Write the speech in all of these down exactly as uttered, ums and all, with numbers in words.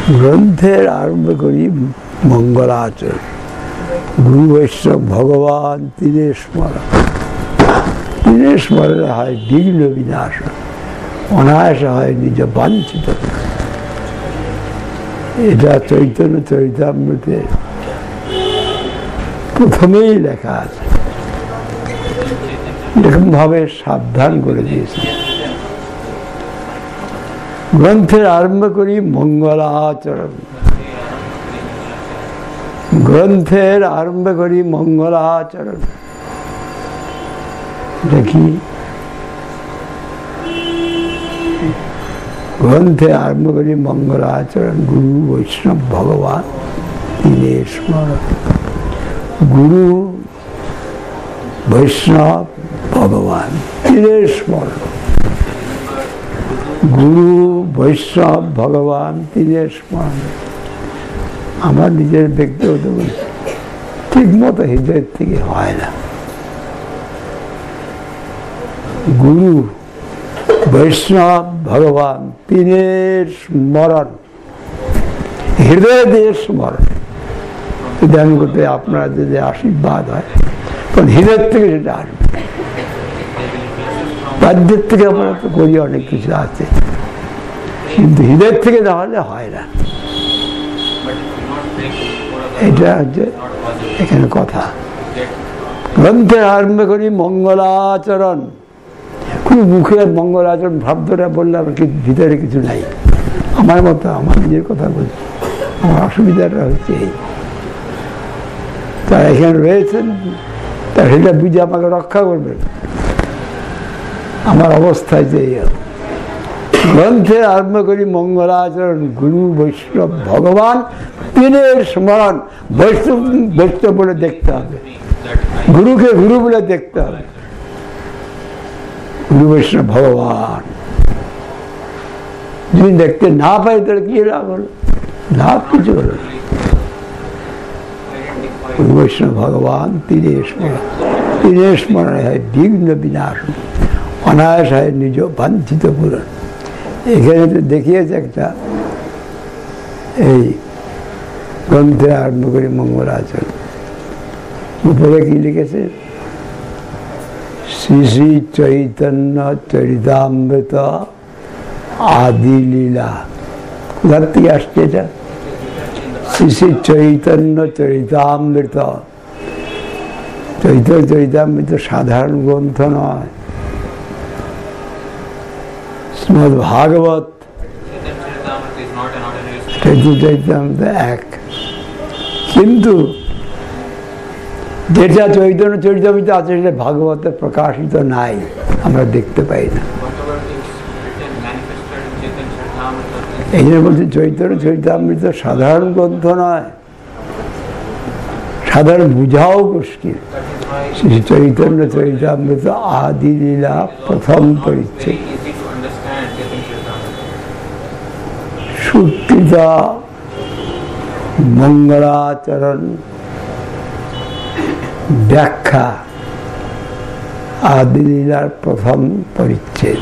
গ্রন্থের আরম্ভ করি মঙ্গলাচরণ। গুরু বৈষ্ণব ভগবান তিনে স্মরণ। তিনে স্মরণে হয় বিঘ্ন বিনাশ, অনায়াসে হয় নিজ বাঞ্ছিত। এটা চৈতন্য চরিতামৃতে প্রথমেই লেখা আছে, এরকম ভাবে সাবধান করে দিয়েছে। গ্রন্থের আরম্ভ করি মঙ্গলাচরণ। গ্রন্থের আরম্ভ করি মঙ্গলাচরণ। দেখি গ্রন্থে আরম্ভ করি মঙ্গলাচরণ। গুরু বৈষ্ণব ভগবান তিনে স্মরণ। গুরু বৈষ্ণব ভগবান তিনে স্মরণ। গুরু বৈষ্ণব ভগবান তিনে স্মরণ। আমার নিজের ব্যক্তিগত বলছি, ঠিক মতো হৃদয়ের থেকে হয় না। গুরু বৈষ্ণব ভগবান তিনের স্মরণ, হৃদয় দিয়ে স্মরণ। ধ্যান করতে আপনারা যদি আশীর্বাদ হয়, তখন হৃদয়ের থেকে সেটা আসবে। বাহ্যের থেকে আমরা তো করি, অনেক কিছু আছে, কিন্তু হৃদয়ের থেকে না হলে হয় না। এটা হচ্ছে এখানে কথা। গ্রন্থের আরম্ভ করি মঙ্গলাচরণ। কোন মুখে মঙ্গলাচরণ ভাবটা বললে আমার ভিতরে কিছু নাই। আমার মতো আমার নিজের কথা বলছি। আমার অসুবিধাটা হচ্ছে এই, তারা এখানে রয়েছেন, তা সেটা বুঝে আমাকে রক্ষা করবেন। আমার অবস্থায় যে গ্রন্থে আরম্ভ করি মঙ্গলাচরণ। গুরু বৈষ্ণব ভগবান তিনের স্মরণ। বৈষ্ণব বৈষ্ণব বলে দেখতে হবে, গুরুকে গুরু বলে দেখতে হবে। গুরু বৈষ্ণব ভগবান যদি দেখতে না পাই তাহলে কি লাভ হলো? লাভ কিছু হলো। গুরু বৈষ্ণব ভগবান তিনে স্মরণ। তিনে স্মরণে হয় বিঘ্ন বিনাশ, অনায়াস হয় নিজ বাঞ্ছিত পূরণ। এখানে তো দেখিয়েছে একটা, এই গ্রন্থে আরম্ভ করি মঙ্গলাচরণ। উপরে কি লিখেছে? শ্রী শ্রী চৈতন্য চরিতামৃত আদি লীলা। কোথার থেকে আসছে এটা? শ্রী শ্রী চৈতন্য চরিতামৃত। চৈতন্য চরিতামৃত সাধারণ গ্রন্থ নয়, শ্রীমদ্ ভাগবত। চৈতন্য চরিতামৃত এক, কিন্তু যেটা চৈতন্য চরিতামৃত আছে সেটা ভাগবতে প্রকাশিত নাই, আমরা দেখতে পাই না। এই জন্য বলছি চৈতন্য চরিতামৃত সাধারণ গ্রন্থ নয়, সাধারণ বুঝাও মুশকিল। শ্রী চৈতন্য চরিতামৃত আদি লীলা প্রথম পরিচ্ছেদ। সুকৃত মঙ্গলাচরণ ব্যাখ্যা আদি লীলার প্রথম পরিচ্ছেদ।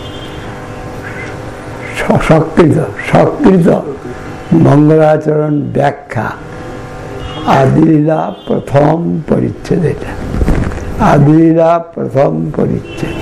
সকৃত সকৃত মঙ্গলাচরণ ব্যাখ্যা আদি লীলা প্রথম পরিচ্ছেদ। এটা আদি লীলা প্রথম পরিচ্ছেদ।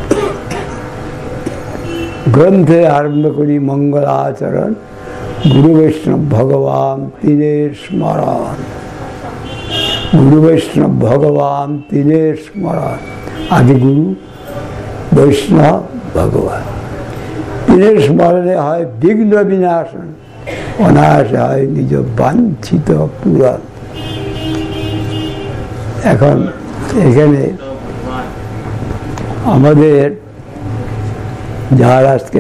গ্রন্থে আরম্ভ করি মঙ্গলাচরণ। গুরু বৈষ্ণব ভগবান তিনের স্মরণ। গুরু বৈষ্ণব ভগবান তিনের স্মরণ। আদি গুরু বৈষ্ণব ভগবান তিনের স্মরণে হয় বিঘ্ন বিনাশন, অনায়াসে হয় নিজ বাঞ্ছিত পূরণ। এখন এখানে আমাদের যার আজকে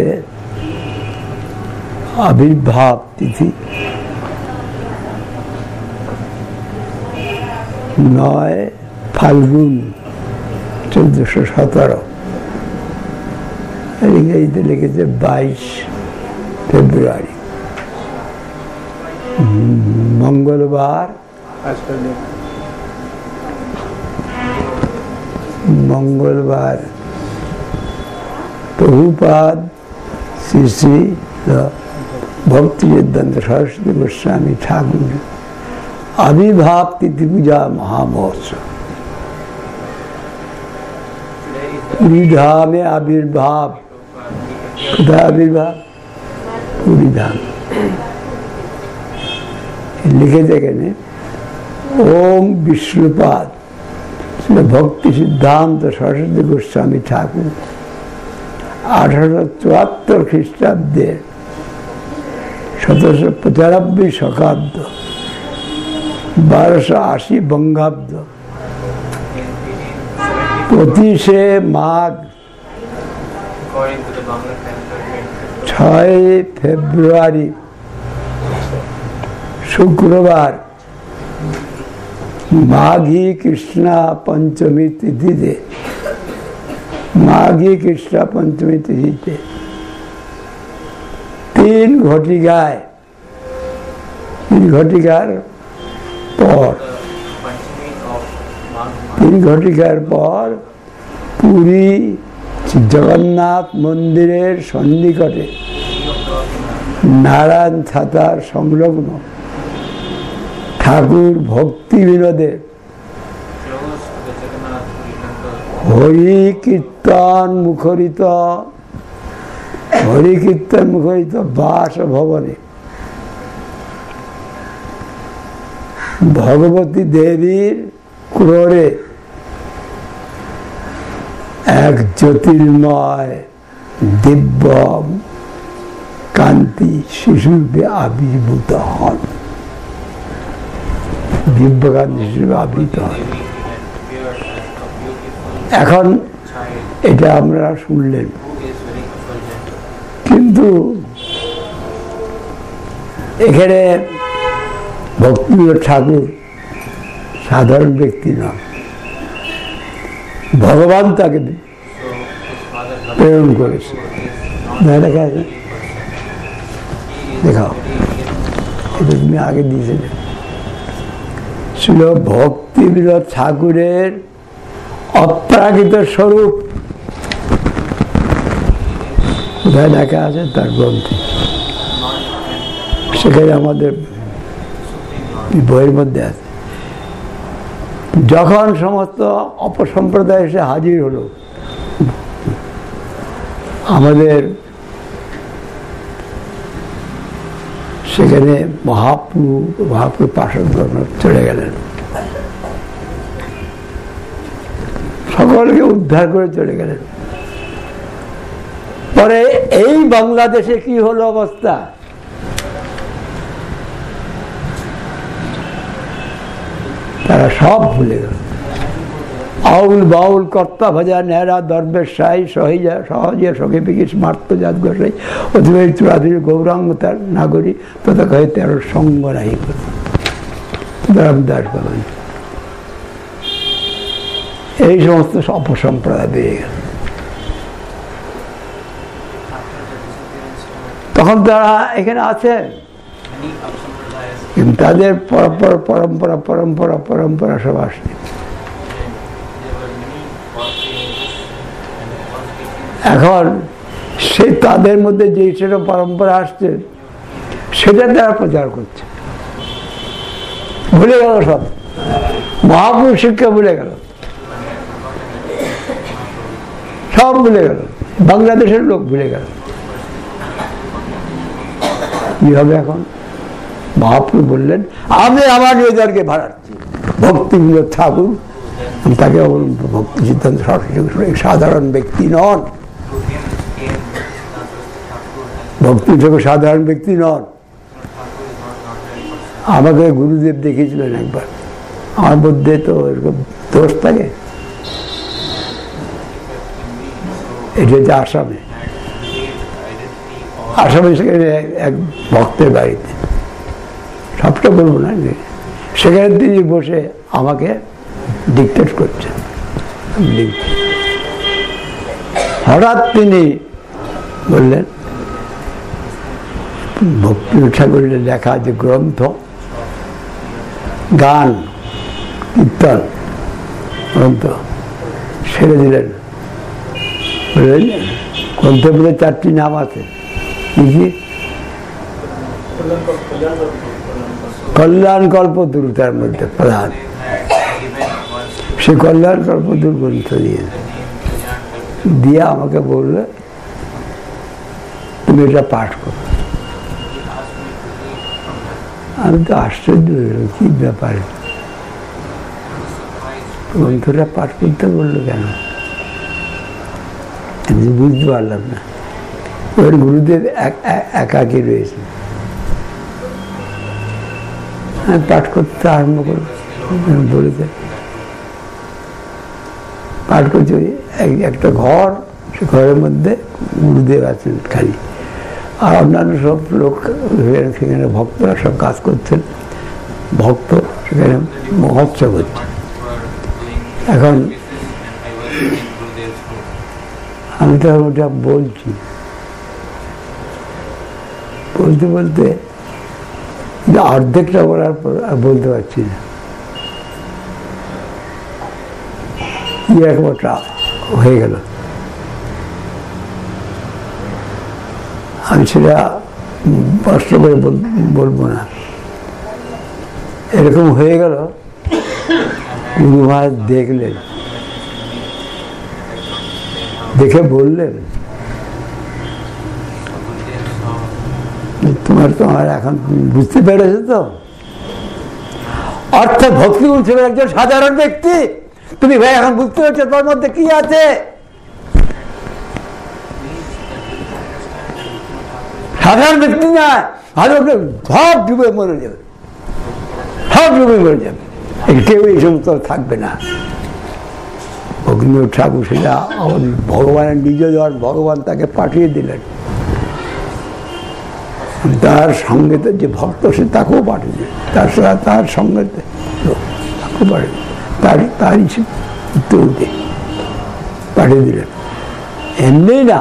আবির্ভাব তিথি নয় ফাল্গুন চোদ্দশো সতেরো, ইংরেজিতে লিখেছে বাইশ ফেব্রুয়ারি, মঙ্গলবার। মঙ্গলবার প্রভুপাদ শ্রী শ্রী ভক্তি সিদ্ধান্ত সরস্বতী গোস্বামী ঠাকুর আবির্ভাব তিথি পূজা মহামহোৎসব। পুরী ধামে আবির্ভাব, কোথায় আবির্ভাব? পুরী ধাম। লিখেছে এখানে ওম বিষ্ণুপাদ ভক্তি সিদ্ধান্ত সরস্বতী গোস্বামী ঠাকুর আঠারোশো চুয়াত্তর খ্রিস্টাব্দে সতেরোশো পঁচানব্বই শকাব্দ বারোশো আশি বঙ্গাব্দ পঁচিশে মাঘ ছয় ফেব্রুয়ারি শুক্রবার মাঘী কৃষ্ণা পঞ্চমী তিথিতে মাঘী কৃষ্ণা পঞ্চমী তিথিতে তিন ঘটিকায় তিন ঘটিকার পর তিন ঘটিকার পর পুরী জগন্নাথ মন্দিরের সন্নিকটে নারায়ণ ছাতার সংলগ্ন ঠাকুর ভক্তি বিনোদে হরি কীর্তন মুখরিত হরি কীর্তন মুখরিত বাস ভবনে ভগবতী দেবীর ক্রোড়ে এক জ্যোতির্ময় দিব্য কান্তি শিশুরূপে আবির্ভূত হন দিব্য কান্তি শিশুরূপে আবির্ভূত হন। এখন এটা আমরা শুনলেন, কিন্তু এখানে ভক্তিবিনোদ ঠাকুর সাধারণ ব্যক্তি নয়, ভগবান তাকে প্রেরণ করেছে। দেখাও, এটা তুমি আগে দিয়েছিলে। ছিল ভক্তিবিনোদ ঠাকুরের অপ্রাকৃত স্বরূপ। কোথায় দেখা আছে? তার গ্রন্থে। সেখানে আমাদের বইয়ের মধ্যে আছে। যখন সমস্ত অপসম্প্রদায় এসে হাজির হলো, আমাদের সেখানে মহাপ্রভু মহাপ্রভু পাশন চলে গেলেন, সকলকে উদ্ধার করে চলে গেলেন। পরে এই বাংলাদেশে কি হলো অবস্থা? তারা সব ভুলে গেল। আউল বাউল কর্তা ভজা নেহরা দরবেশ সাই সহিজা সহজে সখে পিকিস মার্ত জাত গোসাই অধিবাহী চূড়াধুরী গৌরাঙ্গ তার নাগরী তথা কহে তেরো সঙ্গ রাহি করি দাস ভগবান। এই সমস্ত অপসম্প্রদায় বেড়ে গেল। তখন তারা এখানে আছে, কিন্তু তাদের পরম্পরা পরম্পরা পরম্পরা পরম্পরা সব আসছে। এখন সে তাদের মধ্যে যে সেটা পরম্পরা আসছে সেটা তারা প্রচার করছে। ভুলে গেল সব, মহাপুরুষ শিক্ষা ভুলে গেল, সব ভুলে গেল, বাংলাদেশের লোক ভুলে গেল। কি হবে এখন? মহাপ্রভু বললেন, আমি আমার নিজেদেরকে ভাড়াচ্ছি। ভক্তিবিনোদ ঠাকুর তাকে ভক্তি সিদ্ধান্ত সরস্বতী সাধারণ ব্যক্তি নন, ভক্তি ঠাকুর সাধারণ ব্যক্তি নন। আমাকে গুরুদেব দেখিয়েছিলেন একবার, আমার মধ্যে তো এরকম দোষ থাকে। এটা হচ্ছে আসামে, আসামে সেখানে এক ভক্তের বাড়িতে, সবটা বলবো না, সেখানে তিনি বসে আমাকে ডিকটেট করছেন। হঠাৎ তিনি বললেন, ভক্তি ঠাকুরের লেখা যে গ্রন্থ, গান কীর্তন গ্রন্থ ছেড়ে দিলেন। গ্রন্থের মধ্যে চারটি নাম আছে, কি কি? কল্যাণ কল্পতরু তার মধ্যে প্রধান, সে কল্যাণ কল্পতরু গ্রন্থ দিয়ে দিয়ে আমাকে বললে তুমি এটা পাঠ করো। আমি তো আশ্চর্য হইল, কি ব্যাপারে গ্রন্থটা পাঠ করতে বললো কেন, আমি বুঝতে পারলাম না। ওর গুরুদেব একাকী রয়েছে, আমি পাঠ করতে আরম্ভ করলাম। বলেছে পাঠ করছি, একটা ঘর, সে ঘরের মধ্যে গুরুদেব আছেন খালি, আর অন্যান্য সব লোক সেখানে ভক্তরা সব কাজ করছেন, ভক্ত সেখানে মহোৎসব হচ্ছে। এখন আমি তো ওটা বলছি, বলতে বলতে অর্ধেকটা বলার পর আর বলতে পারছি না, কি একটা হয়ে গেল। আমি সেটা কষ্ট করে বলবো না, এরকম হয়ে গেল। গুরু মহারাজ দেখলেন, দেখে বললেন তোমার তোমার এখন বুঝতে পেরেছো তো, অর্থাৎ ভক্তি ছিল একজন সাধারণ ব্যক্তি, তুমি ভাই এখন বুঝতে পারছো তোর মধ্যে কি আছে। সাধারণ ব্যক্তি না, সব ডুবে মরে যাবে, সব ডুবে মরে যাবে, কেউ এই সমস্ত থাকবে না। ভগিনী ঠাকুর সেটা ভগবানের নিজ জন, ভগবান তাকে পাঠিয়ে দিলেন, তার সঙ্গে যে ভক্ত সে তাকেও পাঠিয়ে দিলেন, তার তার সঙ্গে তাকেও পাঠিয়ে তার তারই উত্তরতে পাঠিয়ে দিলেন। এমনি না,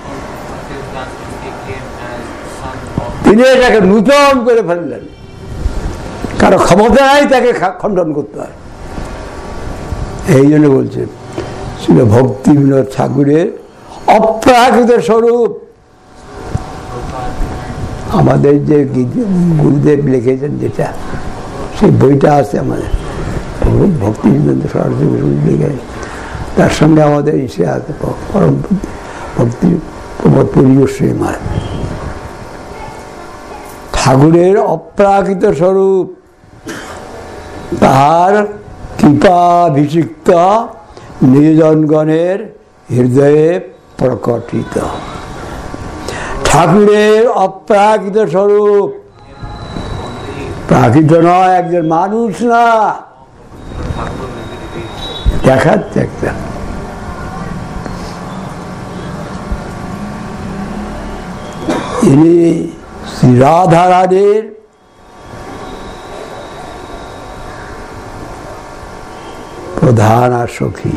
তিনি এটাকে নূতন করে ফেললেন, কারো ক্ষমতা নাই তাকে খণ্ডন করতে হয়। এই জন্য বলছে ছিল ভক্তি বিনোদ ঠাকুরের অপ্রাকৃত স্বরূপ। আমাদের যে গুরুদেব লিখেছেন যেটা, সেই বইটা আছে আমাদের, ভক্তি বিনোদ সরস্বতী লিখে, তার সঙ্গে আমাদের ইসে আছে পরম ভক্তি প্রমোদ পরিবেশী মার ঠাকুরের অপ্রাকৃত স্বরূপ, তাহার কৃপাভিষিক্ত নির্জনগণের হৃদয়ে প্রকটিত। ঠাকুরের অপ্রাকৃত স্বরূপ, প্রাকৃত নয়, একজন মানুষ না, দেখাচ্ছে একটা। ইনি শ্রী রাধা রানীর প্রধান সখী,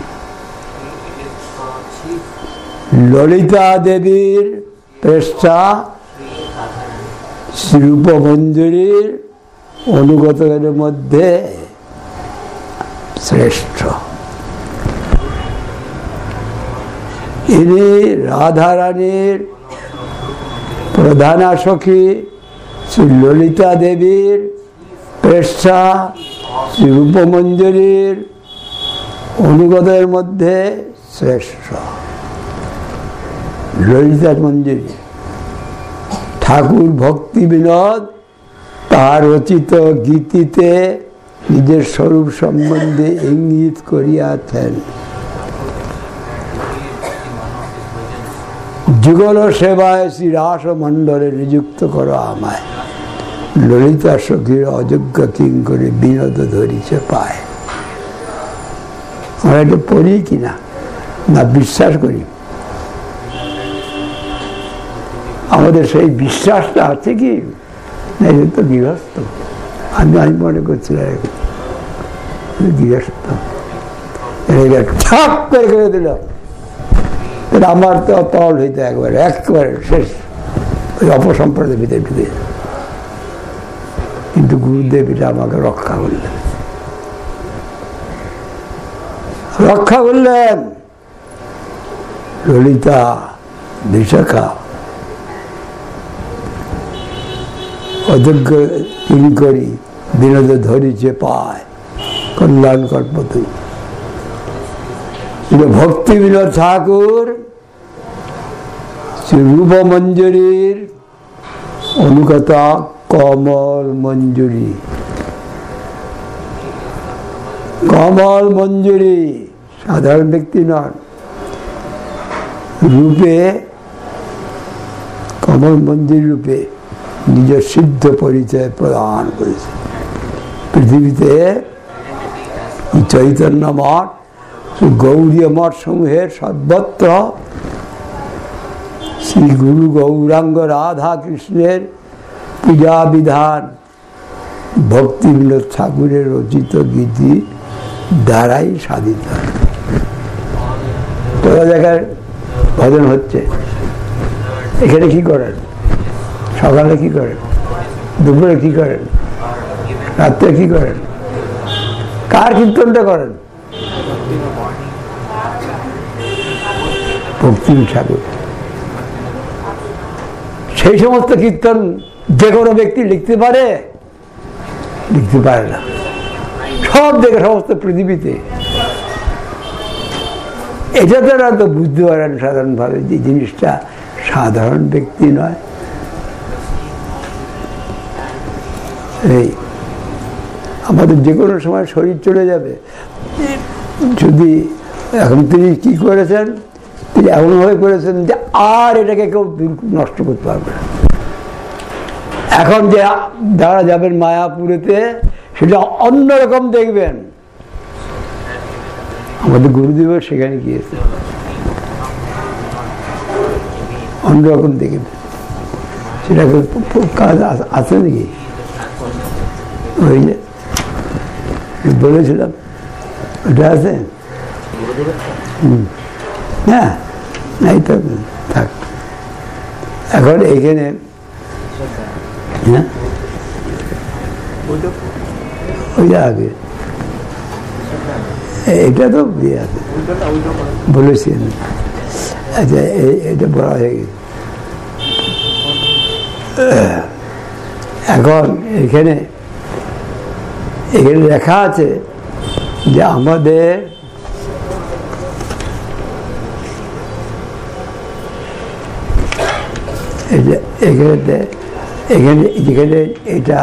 ললিতা দেবীর প্রেষ্টা, শ্রীরূপ মঞ্জুরির অনুগতদের মধ্যে শ্রেষ্ঠ। ইনি রাধা রানীর প্রধান সখী, শ্রী ললিতা দেবীর প্রেষ্টা, শ্রীরূপ মঞ্জুরির অনুগতের মধ্যে শ্রেষ্ঠ। ললিতা মঞ্জুরি ঠাকুর ভক্তি বিনোদ তার রচিত গীতিতে নিজের স্বরূপ সম্বন্ধে ইঙ্গিত করিয়াছেন। যুগল সেবায় শ্রী রাস মণ্ডলে নিযুক্ত করো আমায়, ললিতা সখীর অযোগ্য কিং করে বিনোদ ধরিছে পায়। আমরা এটা পড়ি কিনা না বিশ্বাস করি, আমাদের সেই বিশ্বাসটা আছে কি না? এটা তো গৃহস্থ, আমি আমি মনে করছিলাম গৃহস্থ ঠাপ করে করে দিল, আমার তো তল হইতে একবারে একবারে শেষ, ওই অপসম্প্রদায়ের ভিতরে ঢুকে। কিন্তু গুরুদেব এটা আমাকে রক্ষা করলেন, রক্ষা করলেন। ললিতা, বিশাখা, অযোগ্য কিঙ্করি বিনোদ ধরিছে পায় কল্যাণ কল্পতু। ভক্তি বিনোদ ঠাকুর রূপমঞ্জুরীর অনুকতা কমল মঞ্জুরি। কমল মঞ্জুরি সাধারণ ব্যক্তি নন, রূপে কমল মঞ্জুরি রূপে নিজের সিদ্ধ পরিচয় প্রদান করেছে। পৃথিবীতে চৈতন্য মঠ, গৌরীয় মঠ সমূহের সর্বত্র শ্রী গুরু গৌরাঙ্গ রাধা কৃষ্ণের পূজা বিধান ভক্তি বিনোদ ঠাকুরের রচিত গীতি দ্বারাই সাধিত। কোন জায়গায় ভজন হচ্ছে, এখানে কি করেন? সকালে কি করেন? দুপুরে কি করেন? রাত্রে কি করেন? কার কীর্তনটা করেন? ভক্তি ঠাকুর। সেই সমস্ত কীর্তন যে কোনো ব্যক্তি লিখতে পারে? লিখতে পারে না। সব দেখে সমস্ত পৃথিবীতে এটা তারা তো বুঝতে পারেন সাধারণভাবে যে জিনিসটা সাধারণ ব্যক্তি নয়। এই আমাদের যে কোনো সময় শরীর চলে যাবে। যদি এখন তিনি কি করেছেন, তিনি এমনভাবে করেছেন যে আর এটাকে কেউ নষ্ট করতে পারবে না। এখন যে যারা যাবেন মায়াপুরেতে সেটা অন্যরকম দেখবেন। আমাদের গুরুদেব সেখানে গিয়েছে, অন্যরকম দেখবেন। সেটা কাজ আছে নাকি? ওই যে বলেছিলাম ওটা আছে। হ্যাঁ, নাই তো থাক। এখন এখানে হ্যাঁ ওইটা আগে এটা তো বলেছেন। আচ্ছা, এটা বলা হয়ে গেছে। এখন এখানে এখানে লেখা আছে যে আমাদের এখানে এখানে যেখানে এটা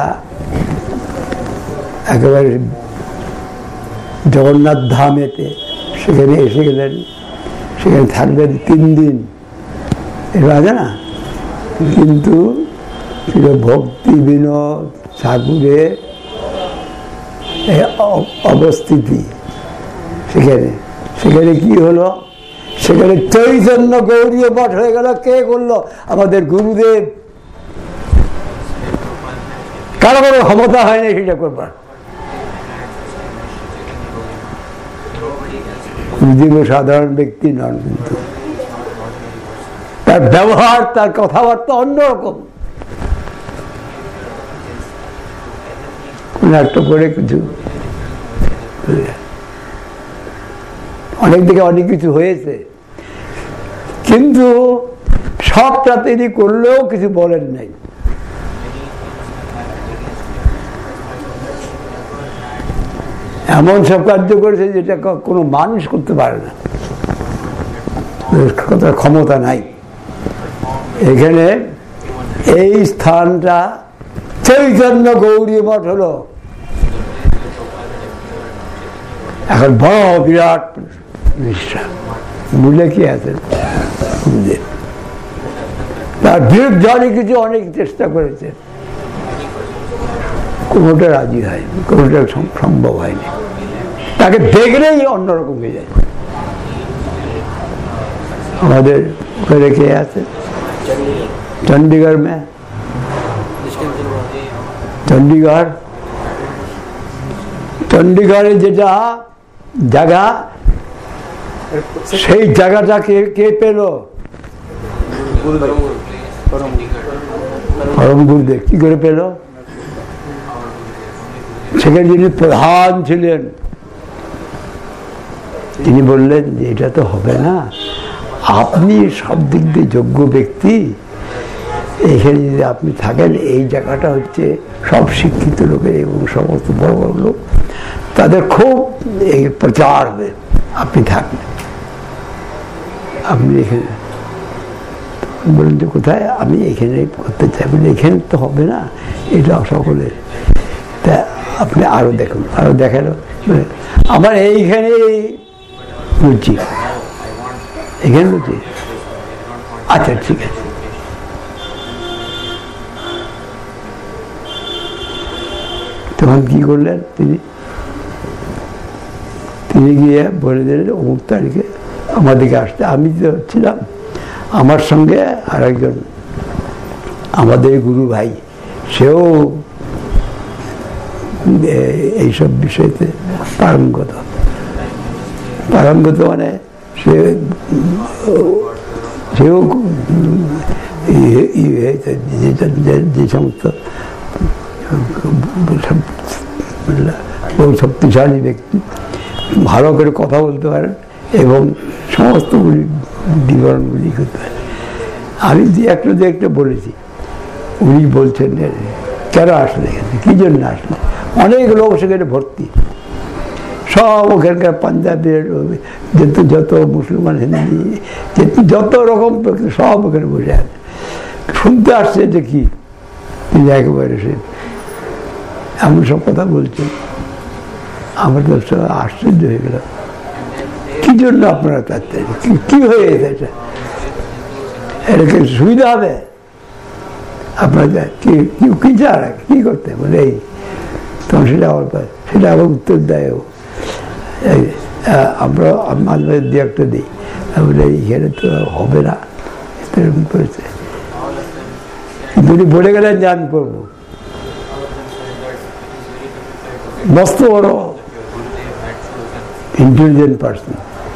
একেবারে জগন্নাথ ধামেতে সেখানে এসে গেলেন, সেখানে থাকবেন তিন দিন, এটা আছে না। কিন্তু ভক্তি বিনোদ ঠাকুরের অবস্থিতি সেখানে সেখানে কি হলো? সেখানে চৈতন্য গৌরীয় মঠ হয়ে গেল। কে করলো? আমাদের গুরুদেব। কারো কোনো ক্ষমতা হয়নি সেটা করবার। গুরুদেব সাধারণ ব্যক্তি নন, কিন্তু তার ব্যবহার, তার কথাবার্তা অন্যরকম। একটা করে কিছু অনেক দিকে অনেক কিছু হয়েছে, কিন্তু সবটা তিনি করলেও কিছু বলেন নাই। এমন সব কার্য করেছে যেটা কোনো মানুষ করতে পারে না, ক্ষমতা নাই। এখানে এই স্থানটা চৈতন্য গৌরী মঠ হলো। এখন বড় বিরাট প্রতিষ্ঠা, মূল্যে কি আছে? তার বিরুদ্ধে অনেক কিছু অনেক চেষ্টা করেছে, কোনোটা রাজি হয়, কোনোটা সম্ভব হয়নি। তাকে দেখলেই অন্যরকম হয়ে যায়। আমাদের ওখানে কে আছে? চণ্ডীগড় মে চণ্ডীগড় চণ্ডীগড়ে যেটা জায়গা, সেই জায়গাটা কে কে পেল? পরম গুরুদেব। কি করে পেল? সেখানে যিনি প্রধান ছিলেন তিনি বললেন যে এটা তো হবে না, আপনি সব দিক দিয়ে যোগ্য ব্যক্তি, এইখানে যদি আপনি থাকেন, এই জায়গাটা হচ্ছে সব শিক্ষিত লোকের এবং সমস্ত বড় বড় লোক তাদের খুব এই প্রচার হবে, আপনি থাকবেন, আপনি এখানে বলেন যে কোথায়, আমি এখানে করতে চাই, বলে এখানে তো হবে না, এটা সকলের, তা আপনি আরো দেখুন, আরো দেখালো আমার এইখানে রুচি, এখানে রুচি, আচ্ছা ঠিক আছে। তখন কি করলেন তিনি, তিনি গিয়ে বলে দিলেন অমুক তারিখে আমাদেরকে আসতে। আমি তো ছিলাম, আমার সঙ্গে আর একজন আমাদের গুরু ভাই, সেও এইসব বিষয়তে পারঙ্গত, পারঙ্গত মানে সে সেও যে সমস্ত শক্তিশালী ব্যক্তি, ভালো করে কথা বলতে পারেন এবং সমস্তগুলি বিবরণগুলি করতে পারেন। আমি দু একটা দু একটা বলেছি, উনি বলছেন কেন আসলে এখানে, কী জন্য আসলে, অনেক লোক সেখানে ভর্তি, সব ওখানকার পাঞ্জাবের যত যত মুসলমান, হিন্দি, যত রকম সব ওখানে বসে আছে, শুনতে আসছে যে কি তিনি একেবারে সে এমন সব কথা বলছেন। আমার তো আশ্চর্য হয়ে গেল, কি জন্য আপনারা চাচ্ছেন, কি হয়ে গেছে এটা, এটা কি সুবিধা হবে আপনারা কি কি চান, কি করতে বলে এই, তখন সেটা আবার সেটা আবার উত্তর দেয়, আমরা মাঝে মাঝে দু একটা দিই, বলে এখানে তো হবে না, এরকম করেছে। উনি বলে গেলেন যে আমি করবো, মস্ত বড় ইন্টেলিজেন্ট পার্সন,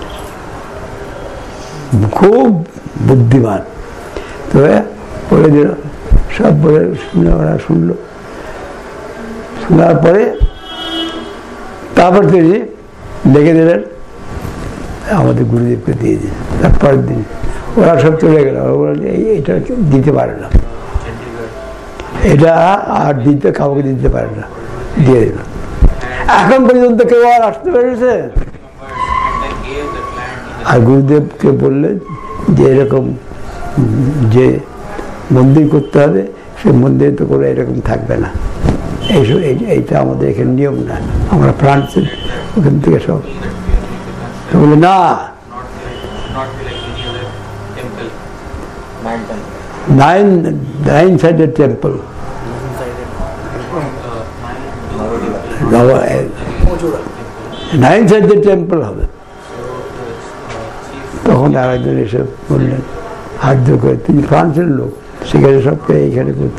খুব বুদ্ধিমান, তো বলে দিল, সব বলে শুনে ওরা শুনলো, শোনার পরে তারপর তিনি লিখে দিলেন, আমাদের গুরুদেবকে দিয়ে দিন। তারপরের দিন ওরা সব চলে গেল, বললেন এইটা দিতে পারে না, এটা আর দিতে কাউকে দিতে পারে না, দিয়ে দিল। এখন পর্যন্ত কেউ আর আসতে পেরেছে? আর গুরুদেবকে বললেন যে এরকম যে মন্দির করতে হবে, সে মন্দিরে তো করে এরকম থাকবে না, এইসব এইটা আমাদের এখানে নিয়ম না, আমরা ফ্রান্সের ওখান থেকে সব বলে না, nine nine sided temple, nine sided temple হবে। তখন আর একজন এসে বললেন হাত জোর করে, তিনি ফ্রান্সের লোক, সেখানে সবকে এইখানে করতে,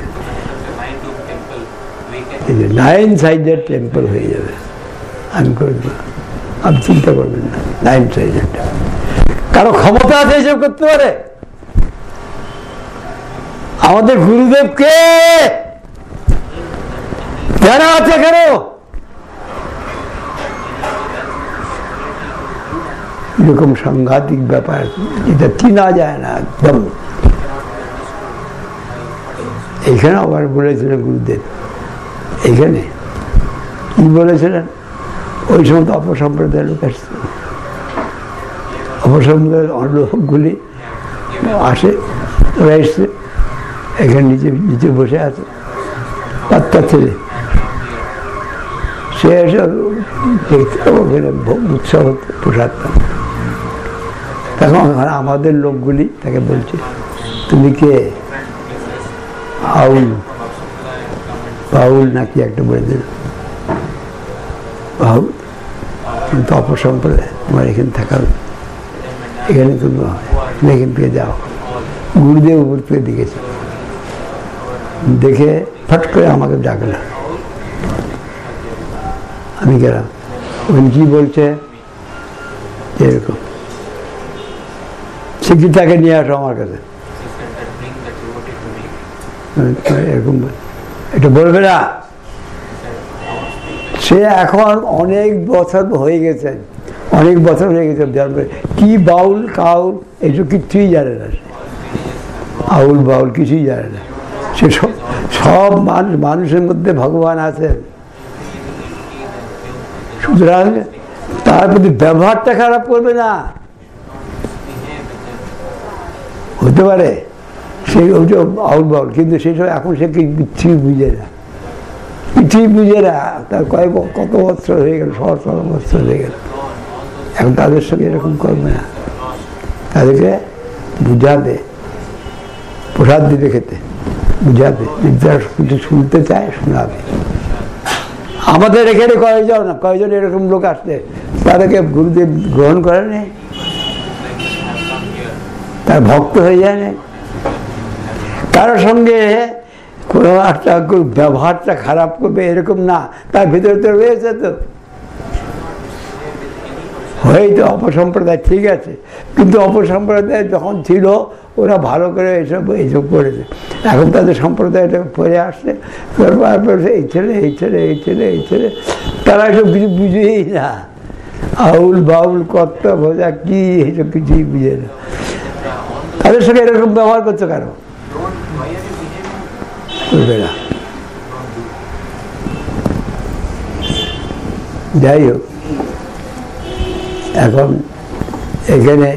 নাইন সাইডেড টেম্পল হয়ে যাবে। আমি করব, আপনি চিন্তা করবেন না, নাইন সাইডেড। কারো ক্ষমতা আছে এসব করতে পারে? আমাদের গুরুদেবকে জানা আছে কেন? এরকম সাংঘাতিক ব্যাপার, এটা চিনা যায় না একদম। এইখানে আবার বলেছিলেন গুরুদেব, এইখানে কি বলেছিলেন, ওই সময় অপসম্প্রদায়ের লোক আসছে, অপসম্প্রদায়ের লোকগুলি আসে, ওরা এসছে এখানে নিচে নিচে বসে আছে, বাচ্চা ছেলে, সে এসে দেখতে ওখানে উৎসব হতো, প্রসাদ। তখন আমাদের লোকগুলি তাকে বলছে, তুমি কে? আউল, বাউল নাকি একটা বলে দিল, বাউল, কিন্তু অপসম্প্রদায়, তোমার এখানে থাকা, এখানে তুমি এখান থেকে যাও। গুরুদেব উপর থেকে দেখেছে, দেখে ফট করে আমাকে ডাকলাম, আমি গেলাম। ওখানে কি বলছে, এরকম শিক্ষিতাকে নিয়ে আসো আমার কাছে, এরকম এটা বলবে না। সে এখন অনেক বছর হয়ে গেছে, অনেক বছর হয়ে গেছে, কি বাউল কাউল এইসব কিছুই জানে না, আউল বাউল কিছুই জানে না। সে সব মানুষ মানুষের মধ্যে ভগবান আছেন। সুতরাং তার প্রতি ব্যবহারটা খারাপ করবে না। হতে পারে সে আউল বাউল, কিন্তু সেই সময় এখন সে কিছুই বুঝে না, কিছুই বুঝে না। তার কয়েক কত বছর হয়ে গেল, শত শত বছর হয়ে গেল, এখন তাদের সঙ্গে এরকম করবে না। তাদেরকে বুঝাবে, প্রসাদ দিবে খেতে, বুঝাবে, যারা কিছু শুনতে চায় শোনাবে। আমাদের এখানে কয়েকজন কয়েকজন এরকম লোক আসলে তাদেরকে গুরুদেব গ্রহণ করে নেই, তার ভক্ত হয়ে যায় না। কারোর সঙ্গে কোনো একটা ব্যবহারটা খারাপ করবে এরকম না, তার ভিতরে তো রয়েছে। তো হয়তো অপসম্প্রদায় ঠিক আছে, কিন্তু অপসম্প্রদায় যখন ছিল ওরা ভালো করে এইসব এইসব করেছে। এখন তাদের সম্প্রদায়টা পরে আসছে, এই ছেলে এই ছেলে এই ছেলে এই ছেলে তারা এসব কিছু বুঝেই না। আউল বাউল কর্তা ভোজা কি এইসব কিছুই বুঝে না। তাদের সঙ্গে এরকম ব্যবহার করছে কারো করবে না। যাই হোক, এখন এখানে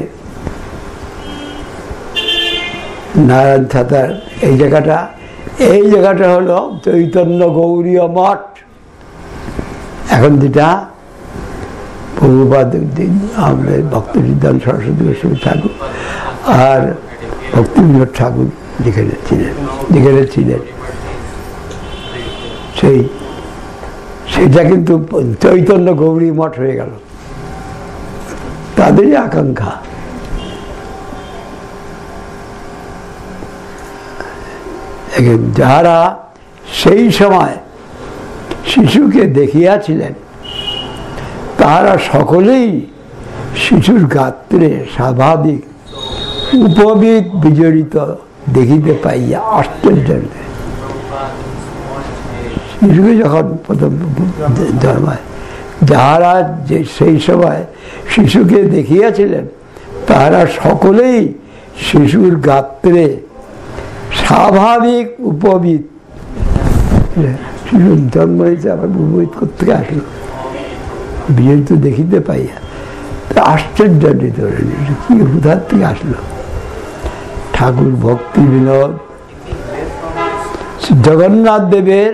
নারায়ণ ছাতার এই জায়গাটা এই জায়গাটা হলো চৈতন্য গৌরীয় মঠ। এখন যেটা প্রভুপাদ আমাদের ভক্ত সিদ্ধান্ত সরস্বতী গোস্বামী ঠাকুর আর ভক্তি বিনোদ ঠাকুর যেখানে ছিলেন যেখানে ছিলেন সেই সেটা কিন্তু চৈতন্য গৌরী মঠ হয়ে গেল। তাদেরই আকাঙ্ক্ষা। যারা সেই সময় শিশুকে দেখিয়াছিলেন তারা সকলেই শিশুর গাত্রে স্বাভাবিক উপবিদ বিজড়িত দেখিতে পাইয়া আশ্চর্য। শিশুকে যখন প্রথম জন্মায়, যাহারা যে সেই সময় শিশুকে দেখিয়াছিলেন তারা সকলেই শিশুর গাত্রে স্বাভাবিক উপবিদ, শিশুর জন্ম হয়েছে আবার উপবিদ করতে আসলো, বিজড়িত দেখিতে পাইয়া আশ্চর্যান্বিত কি কোথার থেকে আসলো। ঠাকুর ভক্তি বিনোদ জগন্নাথ দেবের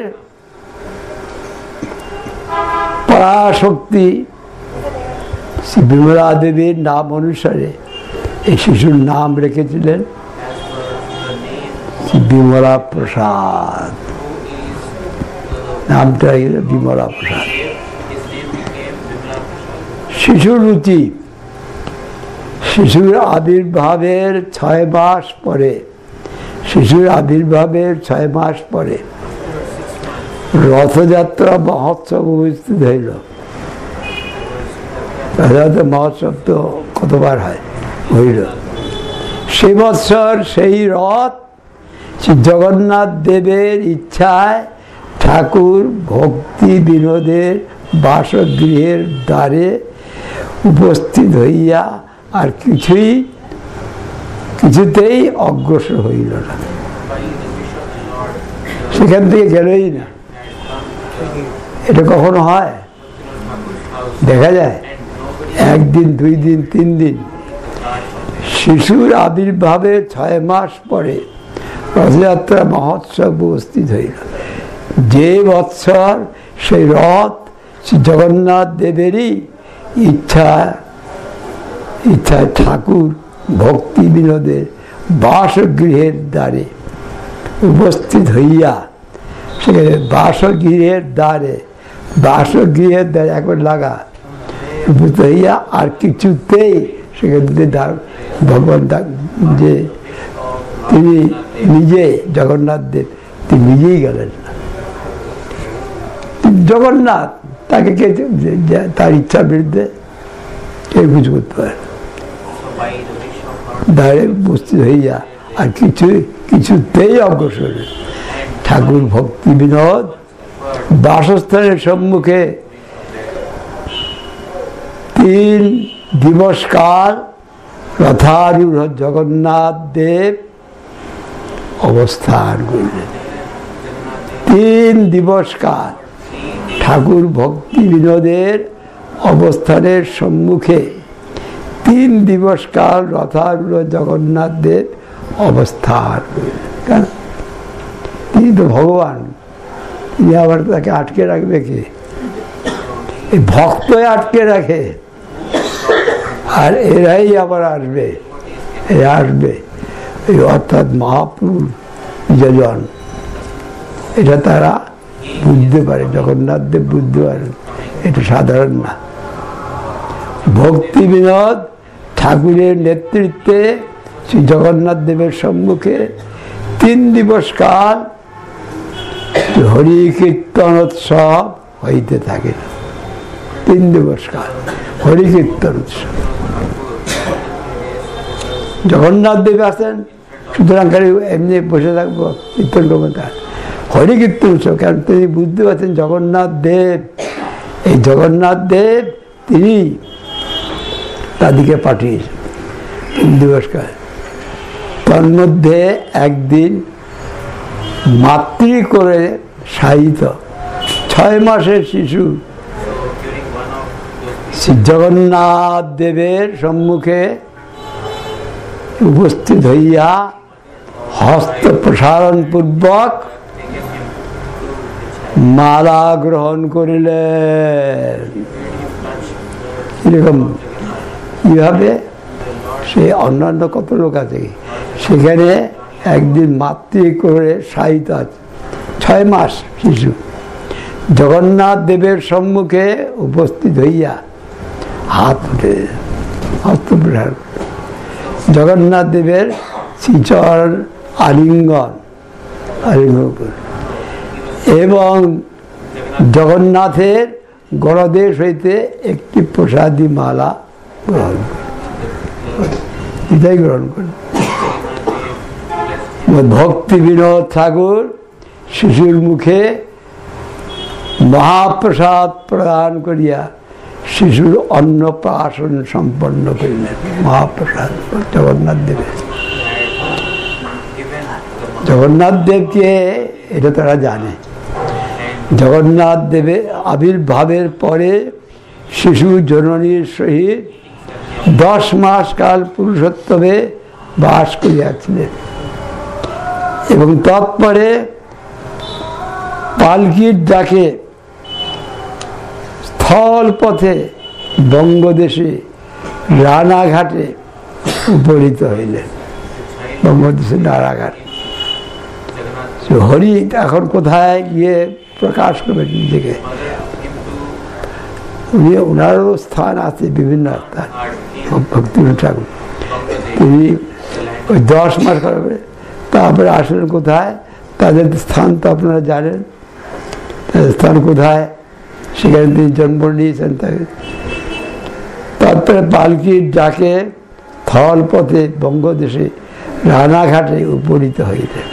পরাশক্তি শ্রী বিমলা দেবীর নাম অনুসারে এই শিশুর নাম রেখেছিলেন শ্রী বিমলা প্রসাদ। নামটা বিমলা প্রসাদ। শিশুর রুচি, শিশুর আবির্ভাবের ছয় মাস পরে শিশুর আবির্ভাবের ছয় মাস পরে রথযাত্রা মহোৎসব উপস্থিত হইল। রথযাত্রা মহোৎসব তো কতবার হয়, হইল। সে বৎসর সেই রথ শ্রী জগন্নাথ দেবের ইচ্ছায় ঠাকুর ভক্তি বিনোদের বাসগৃহের দ্বারে উপস্থিত হইয়া আর কিছুই কিছুতেই অগ্রসর হইল না, সেখান থেকে গেলই না। এটা কখনো হয়? দেখা যায় একদিন, দুই দিন, তিন দিন। শিশুর আবির্ভাবের ছয় মাস পরে রথযাত্রা মহোৎসব উপস্থিত হইল। যে বৎসর সেই রথ শ্রী জগন্নাথ দেবেরই ইচ্ছা ইচ্ছায় ঠাকুর ভক্তি বিনোদের বাসগৃহের দ্বারে উপস্থিত হইয়া, সেখানে বাসগৃহের দ্বারে বাসগৃহের দ্বারে একবার লাগা উপস্থিত হইয়া আর কিছুতেই সেখানে ভগবান যে তিনি নিজে জগন্নাথ দেব তিনি নিজেই গেলেন না। জগন্নাথ তাকে কে তার ইচ্ছার বিরুদ্ধে কেউ কিছু করতে পারে দাঁড়ে উপস্থিত হইয়া আর কিছু কিছুতেই অগ্রসর। ঠাকুর ভক্তি বিনোদ বাসস্থানের সম্মুখে তিন দিবসকাল রথারূঢ় জগন্নাথ দেব অবস্থান করিলেন। তিন দিবস কাল ঠাকুর ভক্তি বিনোদের অবস্থানের সম্মুখে তিন দিবস কাল রথারূঢ় জগন্নাথ দেব অবস্থান করিলেন। কেন? তিনি তো ভগবান, তিনি আবার তাকে আটকে রাখবে কে? এই ভক্তই আটকে রাখে, আর এরাই আবার আসবে, এরা আসবে এই অর্থাৎ মহাপ্রভু যজন, এটা তারা বুঝতে পারে, জগন্নাথ দেব বুঝতে পারেন, এটা সাধারণ না। ভক্তি বিনোদ ঠাকুরের নেতৃত্বে শ্রী জগন্নাথ দেবের সম্মুখে তিন দিবস কাল হরি কীর্তনোৎসব হইতে থাকে। তিন দিবস কাল হরি কীর্তন উৎসব। জগন্নাথ দেব আছেন, সুতরাং খালি এমনি বসে থাকবো কীর্তন করবো, তার হরি কীর্তন উৎসব। কারণ তিনি বুঝতে পারছেন জগন্নাথ দেব, এই জগন্নাথ দেব তিনি তাদেরকে পাঠিয়েছেন তিন দিবস কাল। তন্মধ্যে একদিন মাতৃ করে সাহিত ছয় মাসের শিশু শ্রী জগন্নাথ দেবের সম্মুখে উপস্থিত হইয়া হস্ত প্রসারণ পূর্বক মালা গ্রহণ করিলেন। এরকম কিভাবে? সে অন্যান্য কত লোক আছে, সেখানে একদিন মাতৃ করে সাহিত্য আছে, ছয় মাস শিশু জগন্নাথ দেবের সম্মুখে উপস্থিত হইয়া হাত উঠে হস্ত প্রসার, জগন্নাথ দেবের শ্রীচরণ আলিঙ্গন আলিঙ্গন এবং জগন্নাথের গণদেশ হইতে একটি প্রসাদী মালা গ্রহণ করে, এটাই গ্রহণ করে। ভক্তি বিনোদ ঠাকুর শিশুর মুখে মহাপ্রসাদ প্রদান করিয়া শিশুর অন্নপ্রাশন সম্পন্ন করিলেন। মহাপ্রসাদ জগন্নাথ দেবের। জগন্নাথ দেবকে এটা তারা জানে, জগন্নাথ দেবের আবির্ভাবের পরে শিশু জননীর সহিত দশ মাস কাল পুরুষোত্তমে বাস করিয়াছিলেন এবং তৎপরে পালকির ডাকে স্থল পথে বঙ্গদেশে রানাঘাটে উপনীত হইলেন। বঙ্গদেশে রানাঘাট। হরি এখন কোথায় গিয়ে প্রকাশ করবেন নিজেকে? উনি ওনারও স্থান আছে, বিভিন্ন স্থান। ভক্তি ঠাকুর তিনি ওই দশ মাস করবে, তারপরে আসলেন কোথায়? তাদের স্থান তো আপনারা জানেন, তাদের স্থান কোথায়, সেখানে তিনি জন্ম নিয়েছেন। তাকে তারপরে পালকির ডাকে স্থল পথে বঙ্গদেশে রানাঘাটে উপনীত হইলেন।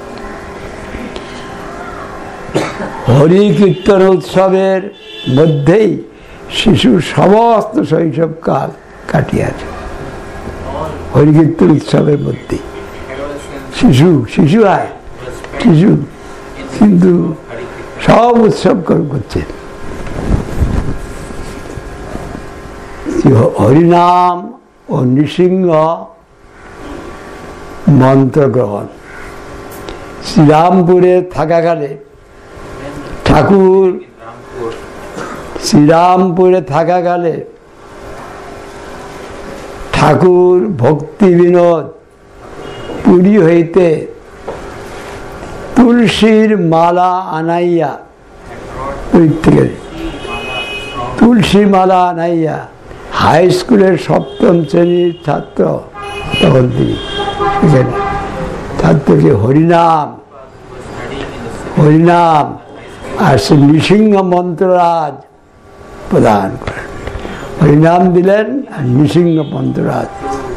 হরি কীর্তন উৎসবের মধ্যেই শিশুর সমস্ত শৈশবকাল কাটিয়াছে। হরি কীর্তন উৎসবের মধ্যেই শিশু শিশু হয় শিশু কিন্তু সব উৎসব করছে। হরিনাম ও নৃসিংহ মন্ত্র গ্রহণ। শ্রীরামপুরে থাকাকালে ঠাকুর শ্রীরামপুরে থাকাকালে ঠাকুর ভক্তি বিনোদ পুরী হইতে তুলসীর মালা আনাইয়া, পুরী থেকে তুলসী মালা আনাইয়া হাই স্কুলের সপ্তম শ্রেণীর ছাত্র, তখন তিনি সেখানে ছাত্রকে হরিনাম হরিনাম আর সে নৃসিংহ মন্ত্ররাজ প্রদান করেন। হরিনাম দিলেন আর নৃসিংহ মন্ত্ররাজ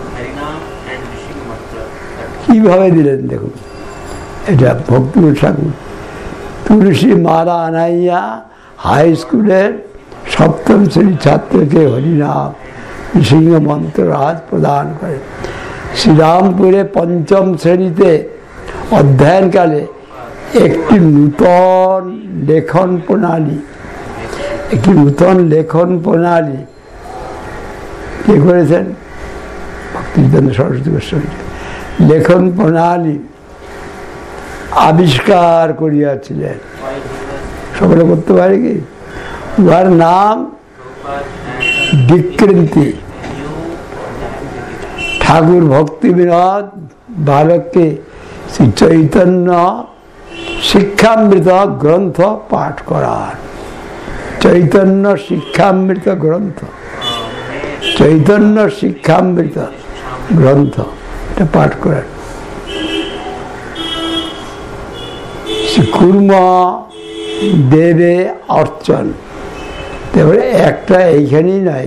কিভাবে দিলেন দেখুন। এটা ভক্তি ঠাকুর তুলসী মালা আনাইয়া হাই স্কুলের সপ্তম শ্রেণীর ছাত্রকে হরিনাম নৃসিংহ মন্ত্ররাজ প্রদান করেন। শ্রীরামপুরে পঞ্চম শ্রেণীতে অধ্যয়নকালে একটি নূতন লেখন প্রণালী একটি নূতন লেখন প্রণালী কে করেছেন? ভক্তিবিনোদ সরস্বতী গোস্বামী লেখন প্রণালী আবিষ্কার করিয়াছিলেন। সকলে করতে পারে কি? উহার নাম বিকৃতি। ঠাকুর ভক্তি বিনোদ বালককে শ্রী চৈতন্য শিক্ষামৃত গ্রন্থ পাঠ করার। চৈতন্য শিক্ষামৃত গ্রন্থ, চৈতন্য শিক্ষামৃত গ্রন্থ এটা পাঠ করার। কুর্ম দেবে অর্চন, তারপরে একটা এইখানেই নাই,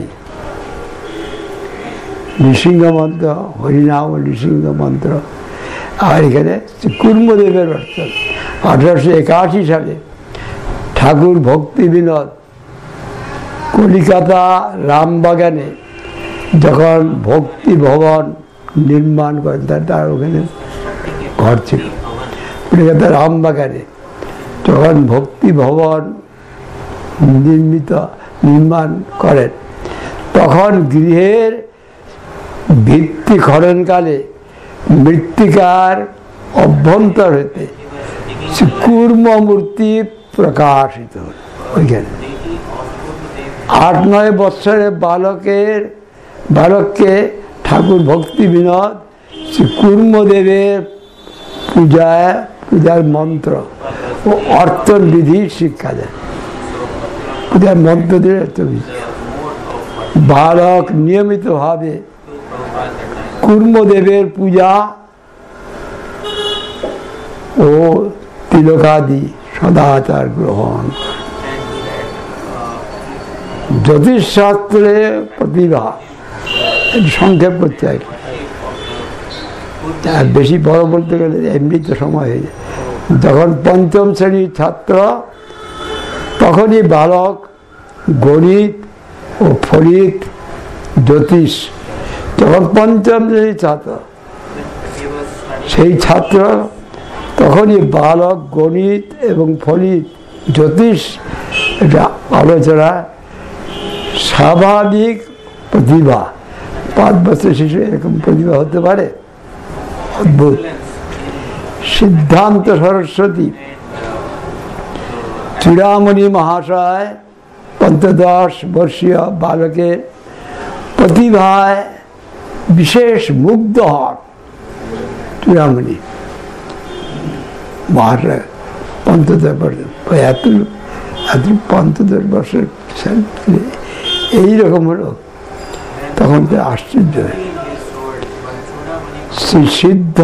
নৃসিংহ মন্ত্র, হরিনাম নৃসিংহ মন্ত্র। আর এখানে কুর্মদেবের অর্চন। আঠারোশো একাশি সালে ঠাকুর ভক্তি বিনোদ কলিকাতা রামবাগানে যখন ভক্তি ভবন নির্মাণ করেন, তার ওখানে ঘর ছিল কলিকাতা রামবাগানে, যখন ভক্তি ভবন নির্মিত নির্মাণ করেন তখন গৃহের ভিত্তি খননকালে মৃত্তিকার অভ্যন্তর হইতে কুর্ম মূর্তি প্রকাশিত হল। ওইখানে আট নয় বৎসরের বালকের বালককে ঠাকুর ভক্তি বিনোদ শ্রী কুর্মদেবের পূজায় পূজার মন্ত্র ও অর্থবিধি শিক্ষা দেন। পূজার মন্ত্র দিয়ে অর্থবিধি। বালক নিয়মিতভাবে কুর্মদেবের পূজা ও তিলকাদি সদাচার গ্রহণ। জ্যোতিষশাস্ত্রে প্রতিভা সংক্ষেপ করতে হয়, আর বেশি বড় বলতে গেলে এমনি তো সময় হয়ে যায়। যখন পঞ্চম শ্রেণীর ছাত্র তখনই বালক গণিত ও ফলিত জ্যোতিষ, যখন পঞ্চম শ্রেণীর ছাত্র সেই ছাত্র তখনই বালক গণিত এবং ফলিত জ্যোতিষ এটা আলোচনা। স্বাভাবিক প্রতিভা, পাঁচ বছর শিশু এরকম প্রতিভা হতে পারে, অদ্ভুত। সিদ্ধান্ত সরস্বতী চূড়ামণি মহাশয় পঞ্চদশ বর্ষীয় বালকের প্রতিভায় বিশেষ মুগ্ধ হন। চূড়ামণি মহাশয় পঞ্চদশ বর্ষ এত এত পঞ্চদশ বর্ষের এইরকম হলো, তখন তো আশ্চর্য। শ্রী সিদ্ধ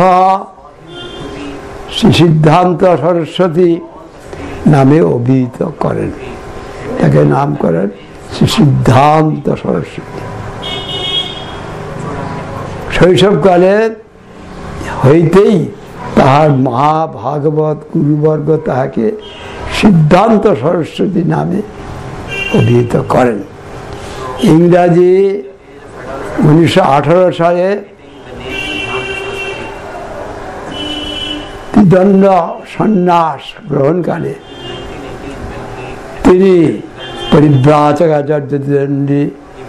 শ্রী সিদ্ধান্ত সরস্বতী নামে অভিহিত করেন, তাকে নাম করেন শ্রী সিদ্ধান্ত সরস্বতী। শৈশবকালে হইতেই তাহার মহাভাগবত গুরুবর্গ তাহাকে সিদ্ধান্ত সরস্বতী নামে অভিহিত করেন। ইংরাজি উনিশশো আঠারো সালে ত্রিদণ্ড সন্ন্যাস গ্রহণকালে তিনি পরিব্রাজক আচার্য দ্বিদণ্ডী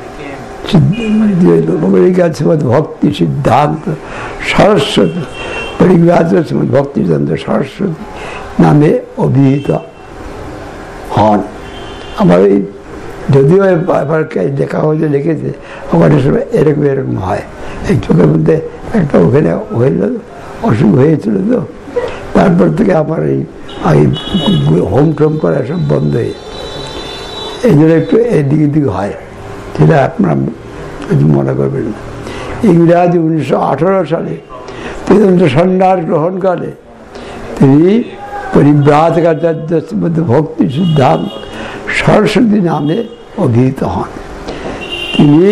ভক্তি সিদ্ধান্ত সরস্বতী পরিব্রাজক ভক্তি সিদ্ধান্ত সরস্বতী নামে অভিহিত হন। আমার এই যদিও এবার লেখা হলে লিখেছে আমার সময় এরকম এরকম হয়। এই চোখের মধ্যে একটা ওখানে হইল, অসুখ হয়েছিল, তো তারপর থেকে আমার এই হোম টোম করা সব বন্ধ হয়ে, এই জন্য একটু এদিক এদিক হয়, সেটা আপনার মনে করবেন না। ইংরাজি উনিশশো আঠারো সালে ত্রিদণ্ড সন্ন্যাস গ্রহণকালে তিনি পরিব্রাজক আচার্য শ্রীমদ ভক্তি সিদ্ধান্ত সরস্বতী নামে অভিহিত হন। তিনি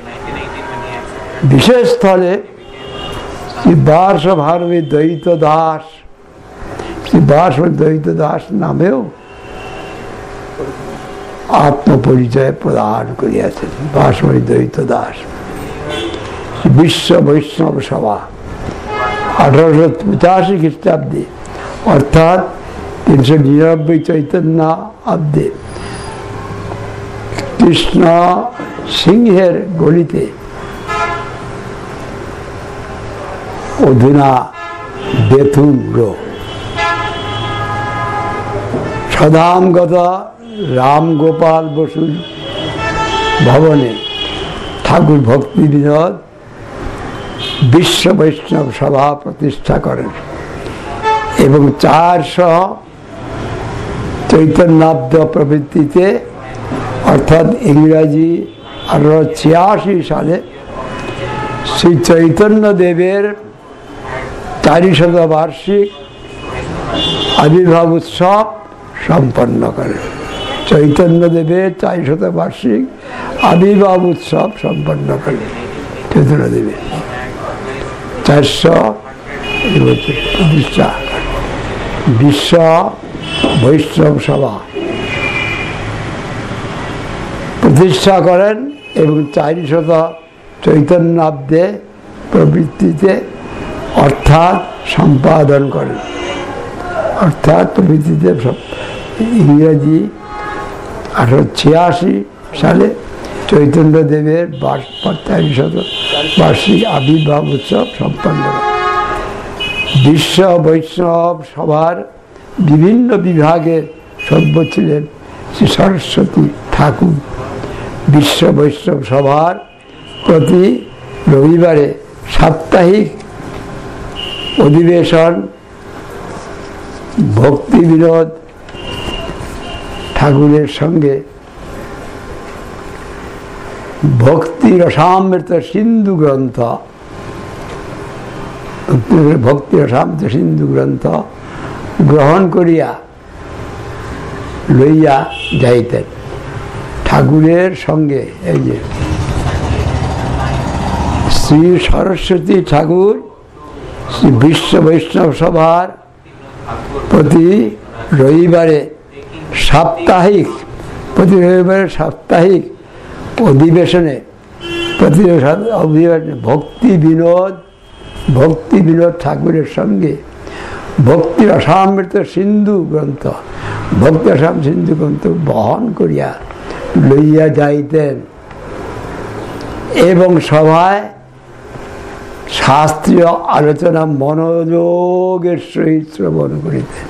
বিশেষ স্থলে শ্রী বার্ষ ভারবী দ্বৈত দাস শ্রী বার্ষ দ্বৈত দাস নামেও আত্মপরিচয় প্রদান করিয়াছেন। বার্ষী দ্বৈত দাস বিশ্ব বৈষ্ণব সভা আঠারোশো পঁচাশি খ্রিস্টাব্দে অর্থাৎ তিনশো নিরানব্বই চৈতন্য আব্দে কৃষ্ণ সিংহের গলিতে অধুনা বেথুন রো সদামগত রাম গোপাল বসু ভবনে ঠাকুর ভক্তি বিনোদ বিশ্ব বৈষ্ণব সভা প্রতিষ্ঠা করেন এবং চারশো চৈতন্যাব্দ প্রবৃত্তিতে অর্থাৎ ইংরাজি আঠারোশো ছিয়াশি সালে শ্রী চৈতন্য দেবের চারিশত বার্ষিক আবির্ভাব উৎসব সম্পন্ন করেন। চৈতন্য দেবের চারিশত বার্ষিক আবির্ভাব উৎসব সম্পন্ন করেন চৈতন্য দেবের চারশো প্রতিষ্ঠা বিশ্ব বৈষ্ণব সভা প্রতিষ্ঠা করেন এবং চারিশত চৈতন্যাব্দে প্রবৃত্তিতে অর্থাৎ সম্পাদন করেন। অর্থাৎ প্রবৃত্তিতে ইংরেজি আঠারোশো ছিয়াশি সালে চৈতন্য দেবের চারিশত বার্ষিক আবির্ভাব উৎসব সম্পন্ন করেন। বিশ্ব বৈষ্ণব সভার বিভিন্ন বিভাগের সভ্য ছিলেন শ্রী সরস্বতী ঠাকুর। বিশ্ব বৈষ্ণব সভার প্রতি রবিবারে সাপ্তাহিক অধিবেশন ভক্তি বিনোদ ঠাকুরের সঙ্গে ভক্তি রসামৃত সিন্ধু গ্রন্থ ভক্তি রসামৃত সিন্ধু গ্রন্থ গ্রহণ করিয়া লইয়া যাইতেন ঠাকুরের সঙ্গে। এই যে শ্রী সরস্বতী ঠাকুর শ্রী বিশ্ব বৈষ্ণব সভার প্রতি রবিবারে সাপ্তাহিক প্রতি রবিবারে সাপ্তাহিক অধিবেশনে প্রতি অধিবেশনে ভক্তি বিনোদ ভক্তি বিনোদ ঠাকুরের সঙ্গে ভক্তি রসামৃত সিন্ধু গ্রন্থ ভক্তি রসাম সিন্ধু গ্রন্থ বহন করিয়া লইয়া যাইতেন এবং সভায় শাস্ত্রীয় আলোচনা মনোযোগের সহিত শ্রবণ করিতেন।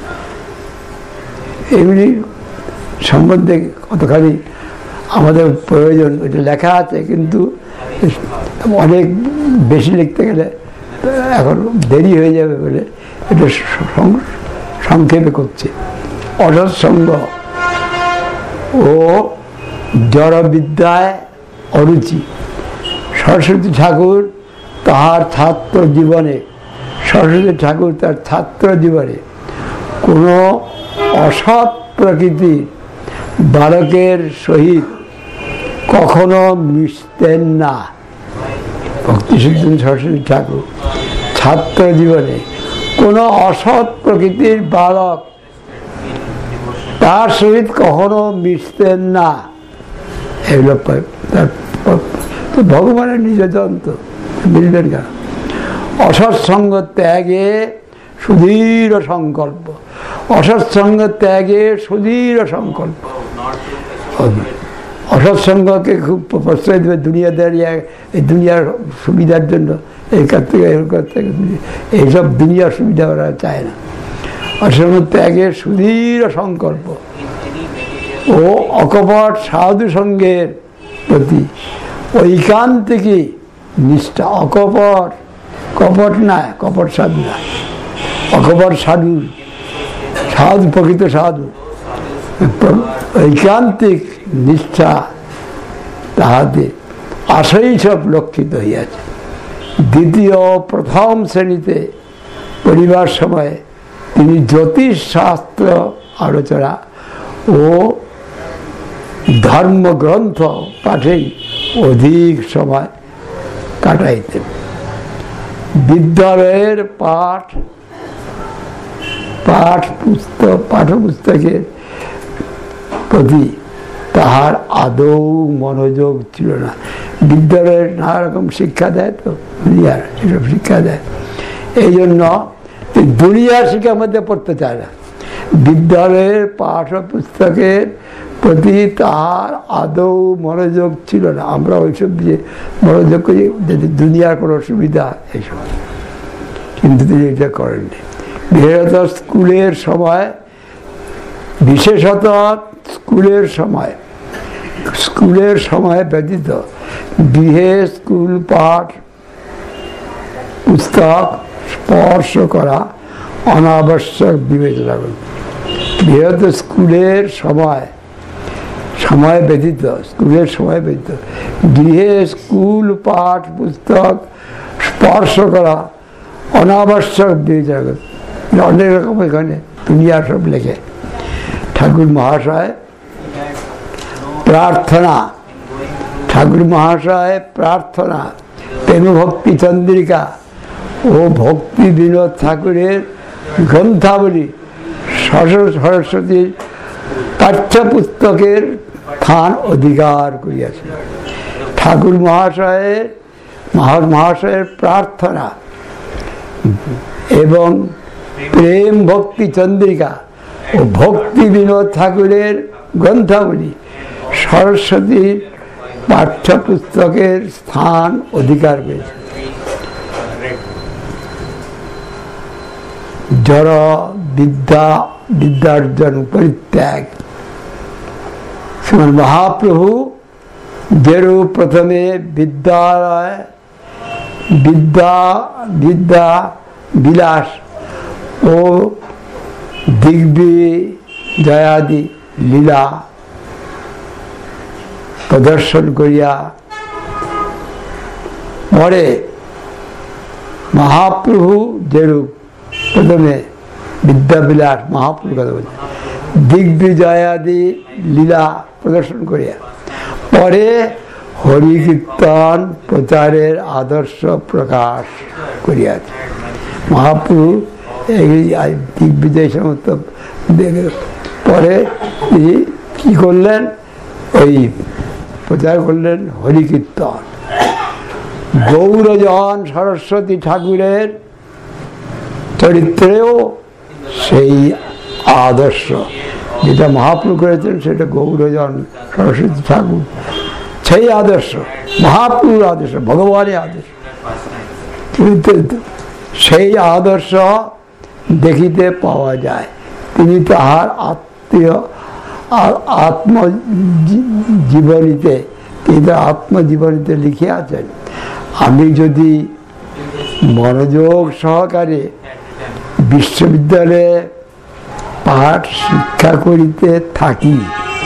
এগুলি সম্বন্ধে কতখানি আমাদের প্রয়োজন এটা লেখা আছে, কিন্তু অনেক বেশি লিখতে গেলে এখন দেরি হয়ে যাবে বলে এটা সংক্ষেপে করছে। অসৎসঙ্গ ও জড়বিদ্যায় অরুচি। সরস্বতী ঠাকুর তাহার ছাত্র জীবনে সরস্বতী ঠাকুর তার ছাত্র জীবনে কোনো অসৎ প্রকৃতির বালকের সহিত কখনো মিশতেন না। ভক্তি সিদ্ধেন্দ্র সরস্বতী ঠাকুর ছাত্র জীবনে কোনো অসৎ প্রকৃতির বালক তার সহিত কখনো মিশতেন না। এগুলো তো ভগবানের নির্যাতন তো মিলবেন কেন? অসৎসঙ্গ ত্যাগে সুদৃঢ় সংকল্প, অসৎসঙ্গ ত্যাগে সুদৃঢ় সংকল্প। অসৎসঙ্গকে খুব প্রশ্রয় দেবে দুনিয়াদারি, এই দুনিয়ার সুবিধার জন্য এই কাছ থেকে এর কাছ থেকে এইসব দুনিয়ার সুবিধা ওরা চায় না। অসৎসঙ্গ ত্যাগের সুদৃঢ় সংকল্প ও অকপট সাধু সঙ্গের প্রতি ঐকান্তিকী নিষ্ঠা। অকপট, কপট না, কপট সাধু না, অকপট সাধু, সাধু প্রকৃত সাধু, ঐকান্তিক নিষ্ঠা তাহাতে আশৈশব লক্ষিত হইয়াছে। দ্বিতীয় প্রথম শ্রেণীতে পড়িবার সময় তিনি জ্যোতিষ শাস্ত্র আলোচনা ও ধর্মগ্রন্থ পাঠেই অধিক সময় কাটাইতেন। বিদ্যালয়ের পাঠ পাঠ পুস্তক পাঠ্যপুস্তকের প্রতি তাহার আদৌ মনোযোগ ছিল না। বিদ্যালয়ের নানা রকম শিক্ষা দেয় তো, দুনিয়ার এসব শিক্ষা দেয়, এই জন্য দুনিয়ার শিক্ষার মধ্যে পড়তে চায় না। বিদ্যালয়ের পাঠ্য পুস্তকের প্রতি তার আদৌ মনোযোগ ছিল না। আমরা ওইসব দিয়ে মনোযোগ করি, দুনিয়ার কোনো সুবিধা এইসব, কিন্তু তিনি এটা করেননি। বিশেষত স্কুলের সময় বিশেষত স্কুলের সময় স্কুলের সময় ব্যতীত গৃহে স্কুল পাঠ পুস্তক স্পর্শ করা অনাবশ্যক বিবেচনা করবে। বৃহৎ স্কুলের সময় সময় ব্যতীত স্কুলের সময় ব্যতীত গৃহে স্কুল পাঠ পুস্তক স্পর্শ করা অনাবশ্যক বিবেচনা করবে। অনেক রকম এখানে দুনিয়া সব লেখে। ঠাকুর মহাশয় প্রার্থনা ঠাকুর মহাশয় প্রার্থনা প্রেম ভক্তি চন্দ্রিকা ও ভক্তি বিনোদ ঠাকুরের গ্রন্থাবলী সরস্বতীর পাঠ্যপুস্তকের স্থান অধিকার করিয়াছে। ঠাকুর মহাশয়ের মহাশয়ের প্রার্থনা এবং প্রেম ভক্তি চন্দ্রিকা ও ভক্তি বিনোদ ঠাকুরের গ্রন্থাবলী সরস্বতীর পাঠ্যপুস্তকের স্থান অধিকার পেয়েছে। জড় বিদ্যা বিদ্যার্জন পরিত্যাগ। শ্রীমন মহাপ্রভু যেরূপ প্রথমে বিদ্যালয় বিদ্যা বিদ্যা বিলাস ও দিগ্বিজয়াদি লীলা প্রদর্শন করিয়া পরে মহাপ্রভু যেরূপ প্রথমে বিদ্যাবিলাস মহাপ্রভু কথা বলছে দিগ্বিজয়াদি লীলা প্রদর্শন করিয়া পরে হরিকীর্তন প্রচারের আদর্শ প্রকাশ করিয়াছে। মহাপ্রভু এই দিগ্বিজয় সমস্ত পরে কি করলেন, ওই প্রচার করলেন হরিকীর্তন। গৌরজন সরস্বতী ঠাকুরের চরিত্রেও সেই আদর্শ যেটা মহাপ্রভু করেছেন, সেটা গৌরজন সরস্বতী ঠাকুর সেই আদর্শ, মহাপ্রভুর আদর্শ, ভগবানের আদর্শ। সেই আদর্শ দেখিতে পাওয়া যায়। তিনি তাহার আত্মীয় আত্মজীবনীতে তিনি তার আত্মজীবনীতে লিখে আছেন, আমি যদি মনোযোগ সহকারে বিশ্ববিদ্যালয়ে পাঠ শিক্ষা করিতে থাকি,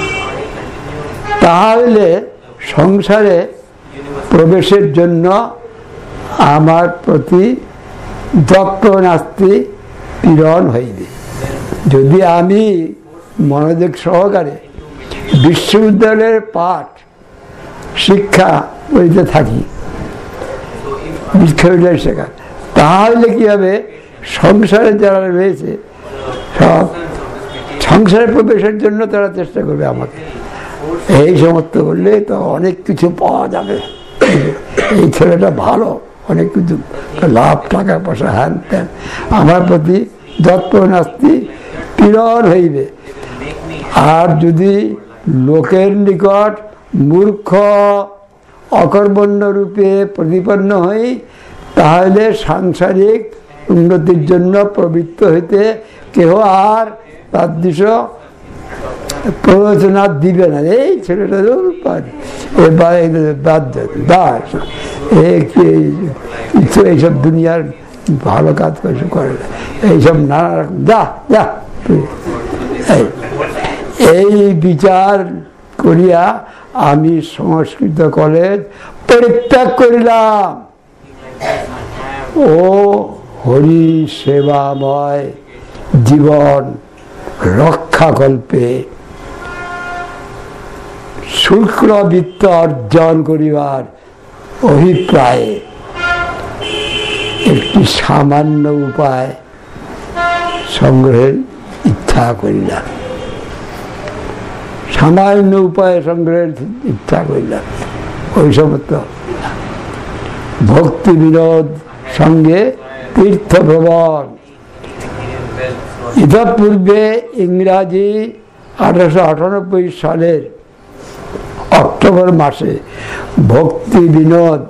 তাহলে সংসারে প্রবেশের জন্য আমার প্রতি যত্ন নাস্তি পীড়ন হইবে। যদি আমি মনোযোগ সহকারে বিশ্ববিদ্যালয়ের পাঠ শিক্ষা করিতে থাকি, বিশ্ববিদ্যালয় শেখা, তাহলে কি হবে, সংসারে যারা রয়েছে সব সংসারে প্রবেশের জন্য তারা চেষ্টা করবে আমাকে। এই সমস্ত করলে তো অনেক কিছু পাওয়া যাবে, এই ছেলেটা ভালো, অনেক কিছু লাভ, টাকা পয়সা, হ্যান ত্যান, আমার প্রতি যত্ন নাস্তি পীড়ন হইবে। আর যদি লোকের নিকট মূর্খ অকর্মণ্য রূপে প্রতিপন্ন হই, তাহলে সাংসারিক উন্নতির জন্য প্রবৃত্ত হইতে কেহ আর তার দিশ প্ররোচনা দিবে না। এই ছেলেটা এইসব দুনিয়ার ভালো কাজ করে না, এইসব নানা রকম যা যা এই বিচার করিয়া আমি সংস্কৃত কলেজ পরিত্যাগ করিলাম ও হরি সেবাময় জীবন রক্ষাকল্পে শুক্লবৃত্ত অর্জন করিবার অভিপ্রায়ে একটি সামান্য উপায় সংগ্রহের ইচ্ছা করিলাম। সামান্য উপায় সংগ্রহের ইচ্ছা করিলাম। ওই সমস্ত ভক্তি বিনোদ সঙ্গে তীর্থ ভ্রমণ। ইতপূর্বে ইংরাজি আঠারোশো আটানব্বই সালের অক্টোবর মাসে ভক্তি বিনোদ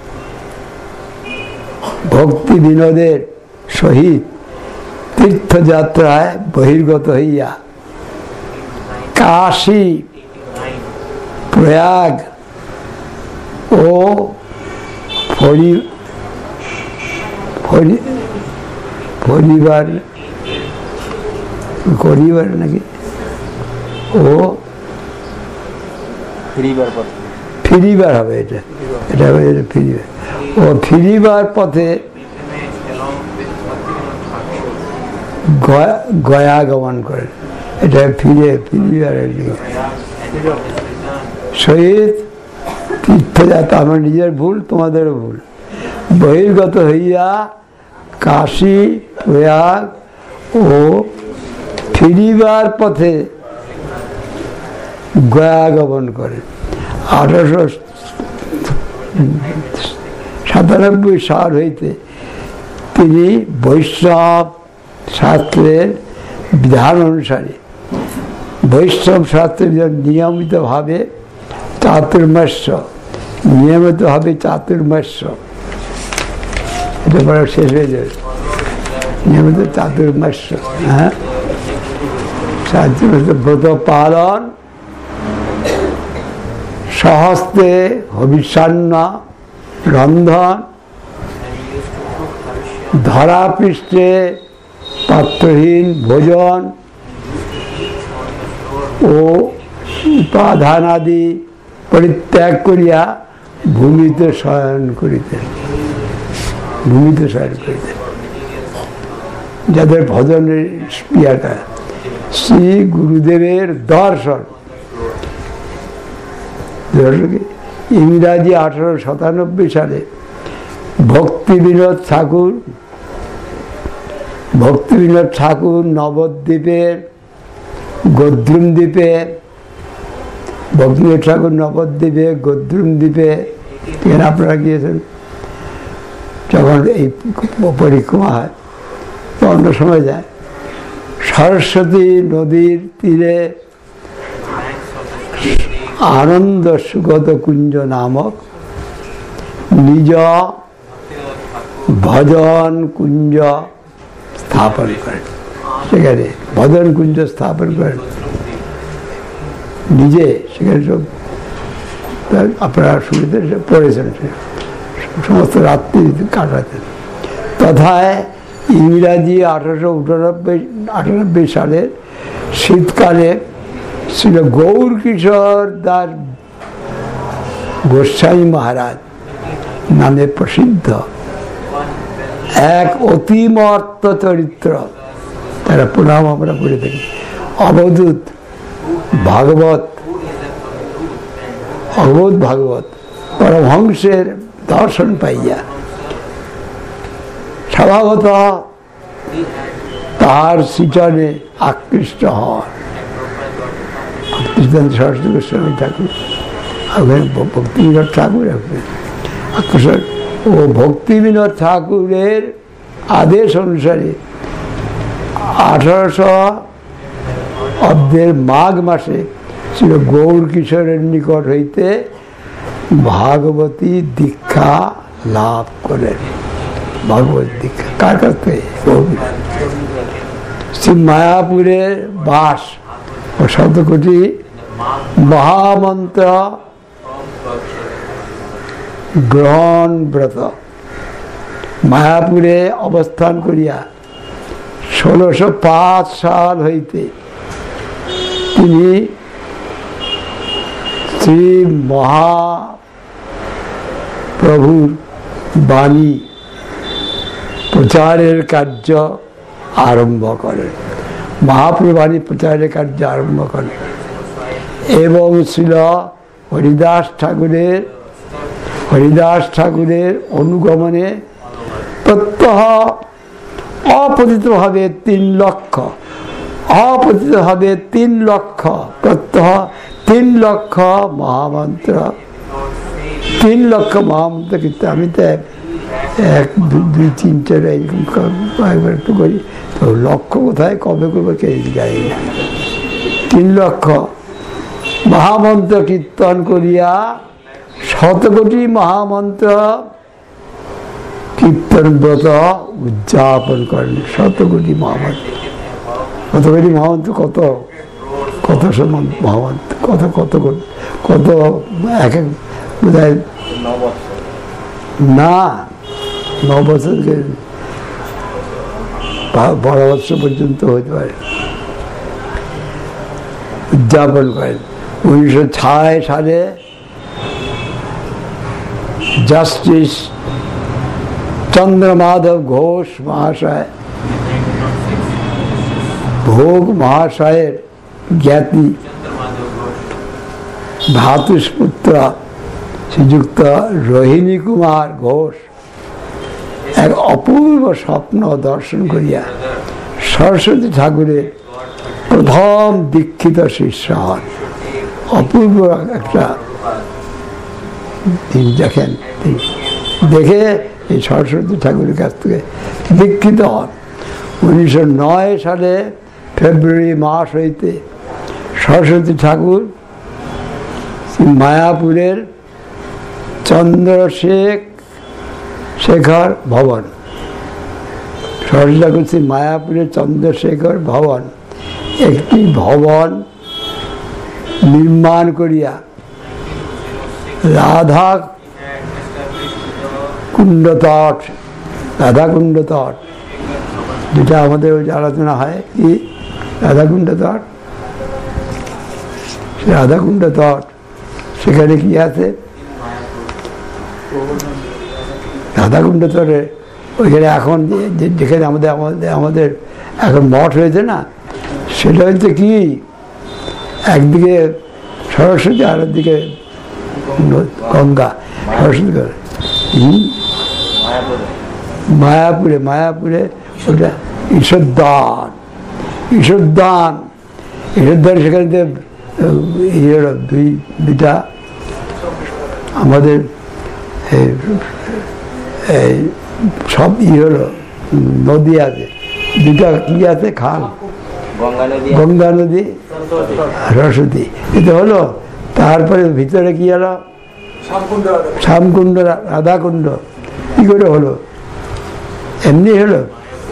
ভক্তি বিনোদের সহিত তীর্থযাত্রায় বহির্গত হইয়া কাশী, প্রয়াগ ও পরিবার করিবার নাকি ও ফিরিবার হবে, এটা এটা হবে ফিরিবার ও ফিরিবার পথে গয়া গমন করেন। এটা ফিরে ফিরিবার সহিত তীর্থযাত্রা। আমার নিজের ভুল, তোমাদেরও ভুল। বহির্গত হইয়া কাশী, প্রয়াগ ও ফিরিবার পথে গয়া গমন করেন। আঠারোশো সাতানব্বই সাল হইতে তিনি বৈষ্ণব শাস্ত্রের বিধান অনুসারে বৈষ্ণব শাস্ত্রের নিয়মিতভাবে চাতুর্মাস্য নিয়মিতভাবে চাতুর্মাস্য এটা পরে শেষ হয়ে যাবে। নিয়মিত চাতুর্মাস্য হ্যাঁ চাতুর্মাস্য ব্রত পালন, সহস্তে হবিষ্যান্ন রন্ধন, ধরা পৃষ্ঠে পাত্রহীন ভোজন ও উপাদানাদি পরিত্যাগ করিয়া ভূমিতে শয়ন করিতেন ভূমিতে শয়ন করিতেন যাদের ভজনের ক্রিয়াটা। শ্রী গুরুদেবের দর্শন। ইংরাজি আঠারো সাতানব্বই সালে ভক্তি বিনোদ ঠাকুর ভক্তি বিনোদ ঠাকুর নবদ্বীপের গদ্রুম দ্বীপে ভক্তি বিনোদ ঠাকুর নবদ্বীপে গদ্রুম দ্বীপে এখানে আপনারা গিয়েছেন যখন এই পরিক্রমা হয় তো অন্য সময় যায়। সরস্বতী নদীর তীরে আনন্দ সুগত কুঞ্জ নামক নিজ ভজন কুঞ্জ স্থাপন করেন। সেখানে ভজন কুঞ্জ স্থাপন করেন নিজে। সেখানে সব আপনারা সুবিধা পড়েছেন, সমস্ত রাত্রি কাটাতেন। তথায় ইংরাজি আঠারোশো উননব্বই আটানব্বই সালের শীতকালে ছিল গৌর কিশোর দাস গোস্বামী মহারাজ নামে প্রসিদ্ধ এক অতিমর্ত চরিত্র, তারা প্রণাম আমরা করে থাকি, অবধূত ভাগবত অবধ ভাগবত পরমহংসের দর্শন পাইয়া স্বভাবত তাহার সিচনে আকৃষ্ট হন। সরস্বতী গোস্বামী ঠাকুর ভক্তি বিনোদ ঠাকুর আকর্ষণ ও ভক্তি বিনোদ ঠাকুরের আদেশ অনুসারে আঠারোশো অব্দের মাঘ মাসে ছিল গৌর কিশোরের নিকট হইতে ভাগবতী দীক্ষা লাভ করেন। ভাগবত দীক্ষা কার কাছ থেকে? শ্রী মায়াপুরের বাস ও শতকোটি মহামন্ত্র গ্রহণ ব্রত মায়াপুরে অবস্থান করিয়া ষোলোশো পাঁচ সাল হইতে তিনি শ্রী মহাপ্রভুর বাণী প্রচারের কার্য আরম্ভ করেন। মহাপ্রভু বাণী প্রচারের কার্য আরম্ভ করেন এবং ছিল হরিদাস ঠাকুরের হরিদাস ঠাকুরের অনুগমনে প্রত্যহ অপতিতভাবে তিন লক্ষ অপতিতভাবে তিন লক্ষ প্রত্যহ তিন লক্ষ মহামন্ত্র তিন লক্ষ মহামন্ত্র কিন্তু আমি তো এক দুই তিন চার এরকম কয়েকবার একটু করি, তো লক্ষ্য কোথায় কবে করবে কে জানি না। তিন লক্ষ মহামন্ত্র কীর্তন করিয়া শতকোটি মহামন্ত্র কীর্তন ব্রত উদযাপন করেন। শতকোটি মহামন্ত্র, শতকোটি মহামন্ত্র কত কত সমান মহামন্ত্র, কত কত কত এক এক বোধ হয় না ন বছরকে বারো বছর পর্যন্ত হতে পারে উদযাপন করেন। উনিশশো ছয় সালে জাস্টিস চন্দ্রমাধব ঘোষ মহাশয়, ভোগ মহাশয়ের জ্ঞাতি ভ্রাতুষ্পুত্র শ্রীযুক্ত রোহিণী কুমার ঘোষ এক অপূর্ব স্বপ্ন দর্শন করিয়া সরস্বতী ঠাকুরের প্রথম দীক্ষিত শিষ্য হন। অপূর্ব একটা দিন দেখেন, দেখে এই সরস্বতী ঠাকুরের কাছ থেকে দীক্ষিত হন। উনিশশো নয় সালে ফেব্রুয়ারি মাস হইতে সরস্বতী ঠাকুর মায়াপুরের চন্দ্রশেখ শেখর ভবন, সরস্বতী ঠাকুর শ্রী মায়াপুরের চন্দ্রশেখর ভবন একটি ভবন নির্মাণ করিয়া রাধা কুণ্ড তট, রাধা কুণ্ড তট যেটা আমাদের ওই আলোচনা হয় কি রাধাকুণ্ড তট, রাধাকুণ্ড তট সেখানে কি আছে রাধাকুণ্ড তটে ওইখানে এখন যেখানে আমাদের আমাদের আমাদের এখন মঠ হয়েছে না, সেটা হচ্ছে কি একদিকে সরস্বতী আর একদিকে গঙ্গা। সরস্বতী মায়াপুরে মায়াপুরে ওটা ঈশ্বরদান, ঈশ্বরদান ঈশ্বরদান সেখানে দুই দুইটা আমাদের সব ই হলো নদী আছে, দুটা কি আছে খাল, গঙ্গা নদী সরস্বতী, এটা হলো। তারপরে ভিতরে কি হলো শ্যামকুণ্ড রাধাকুণ্ড, কি করে হলো? এমনি হলো।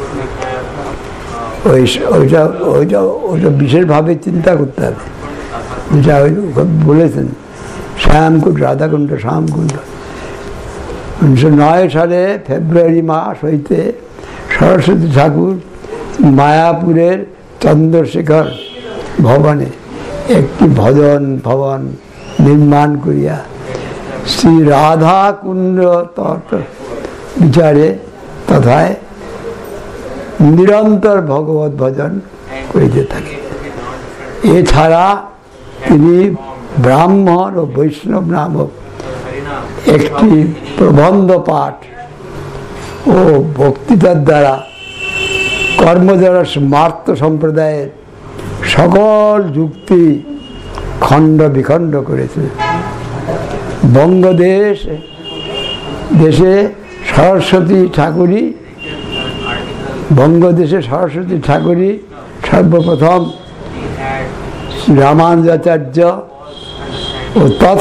ওই ওইটা ওইটা ওইটা বিশেষভাবে চিন্তা করতে হবে, যেটা বলেছেন শ্যামকুণ্ড রাধাকুণ্ড শ্যামকুণ্ড। উনিশশো নয় সালে ফেব্রুয়ারি মাস হইতে সরস্বতী ঠাকুর মায়াপুরের চন্দ্রশেখর ভবনে একটি ভজন ভবন নির্মাণ করিয়া শ্রী রাধা কুণ্ড তট বিচারে তথায় নিরন্তর ভগবত ভজন করিতে থাকে। এছাড়া তিনি ব্রাহ্মণ ও বৈষ্ণব নামক একটি প্রবন্ধ পাঠ ও বক্তৃতার দ্বারা কর্মদ্বারা স্মার্ত সম্প্রদায়ের সকল যুক্তি খণ্ড বিখণ্ড করেছে। বঙ্গদেশ দেশে সরস্বতী ঠাকুরই বঙ্গদেশে সরস্বতী ঠাকুরই সর্বপ্রথম রামানুজাচার্য ও তৎ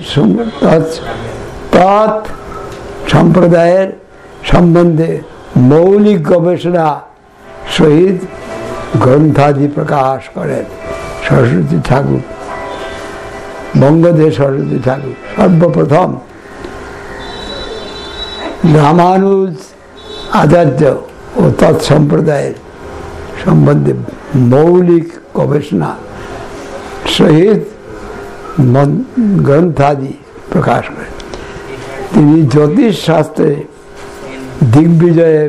তৎ সম্প্রদায়ের সম্বন্ধে মৌলিক গবেষণা সহিত গ্রন্থাদি প্রকাশ করেন। সরস্বতী ঠাকুর বঙ্গদেশ সরস্বতী ঠাকুর সর্বপ্রথম রামানুজ আচার্য ও তৎসম্প্রদায়ের সম্বন্ধে মৌলিক গবেষণা সহিত গ্রন্থাদি প্রকাশ করেন। তিনি জ্যোতিষ শাস্ত্রে দিগ্বিজয়ে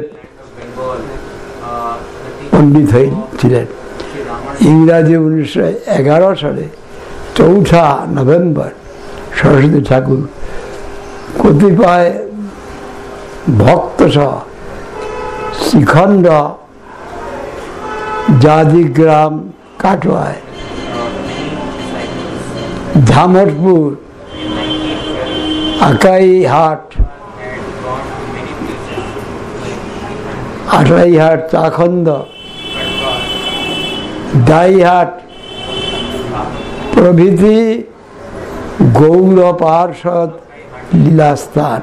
পণ্ডিত হয়েছিলেন। ইংরাজি উনিশশো এগারো সালে চৌঠা নভেম্বর সরস্বতী ঠাকুর কতিপয় ভক্ত সহ শ্রীখণ্ড জাদিগ্রাম কাটোয়ায় ঝামরপুর আকাইহাট আটরাইহাট চাখন্দ, দাইহাট প্রভৃতি গৌর পার্ষদ লীলাস্থান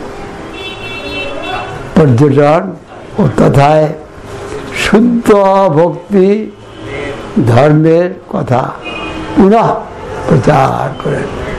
পর্যটন ও তথায় শুদ্ধ ভক্তি ধর্মের কথা পুনঃ প্রচার করেন।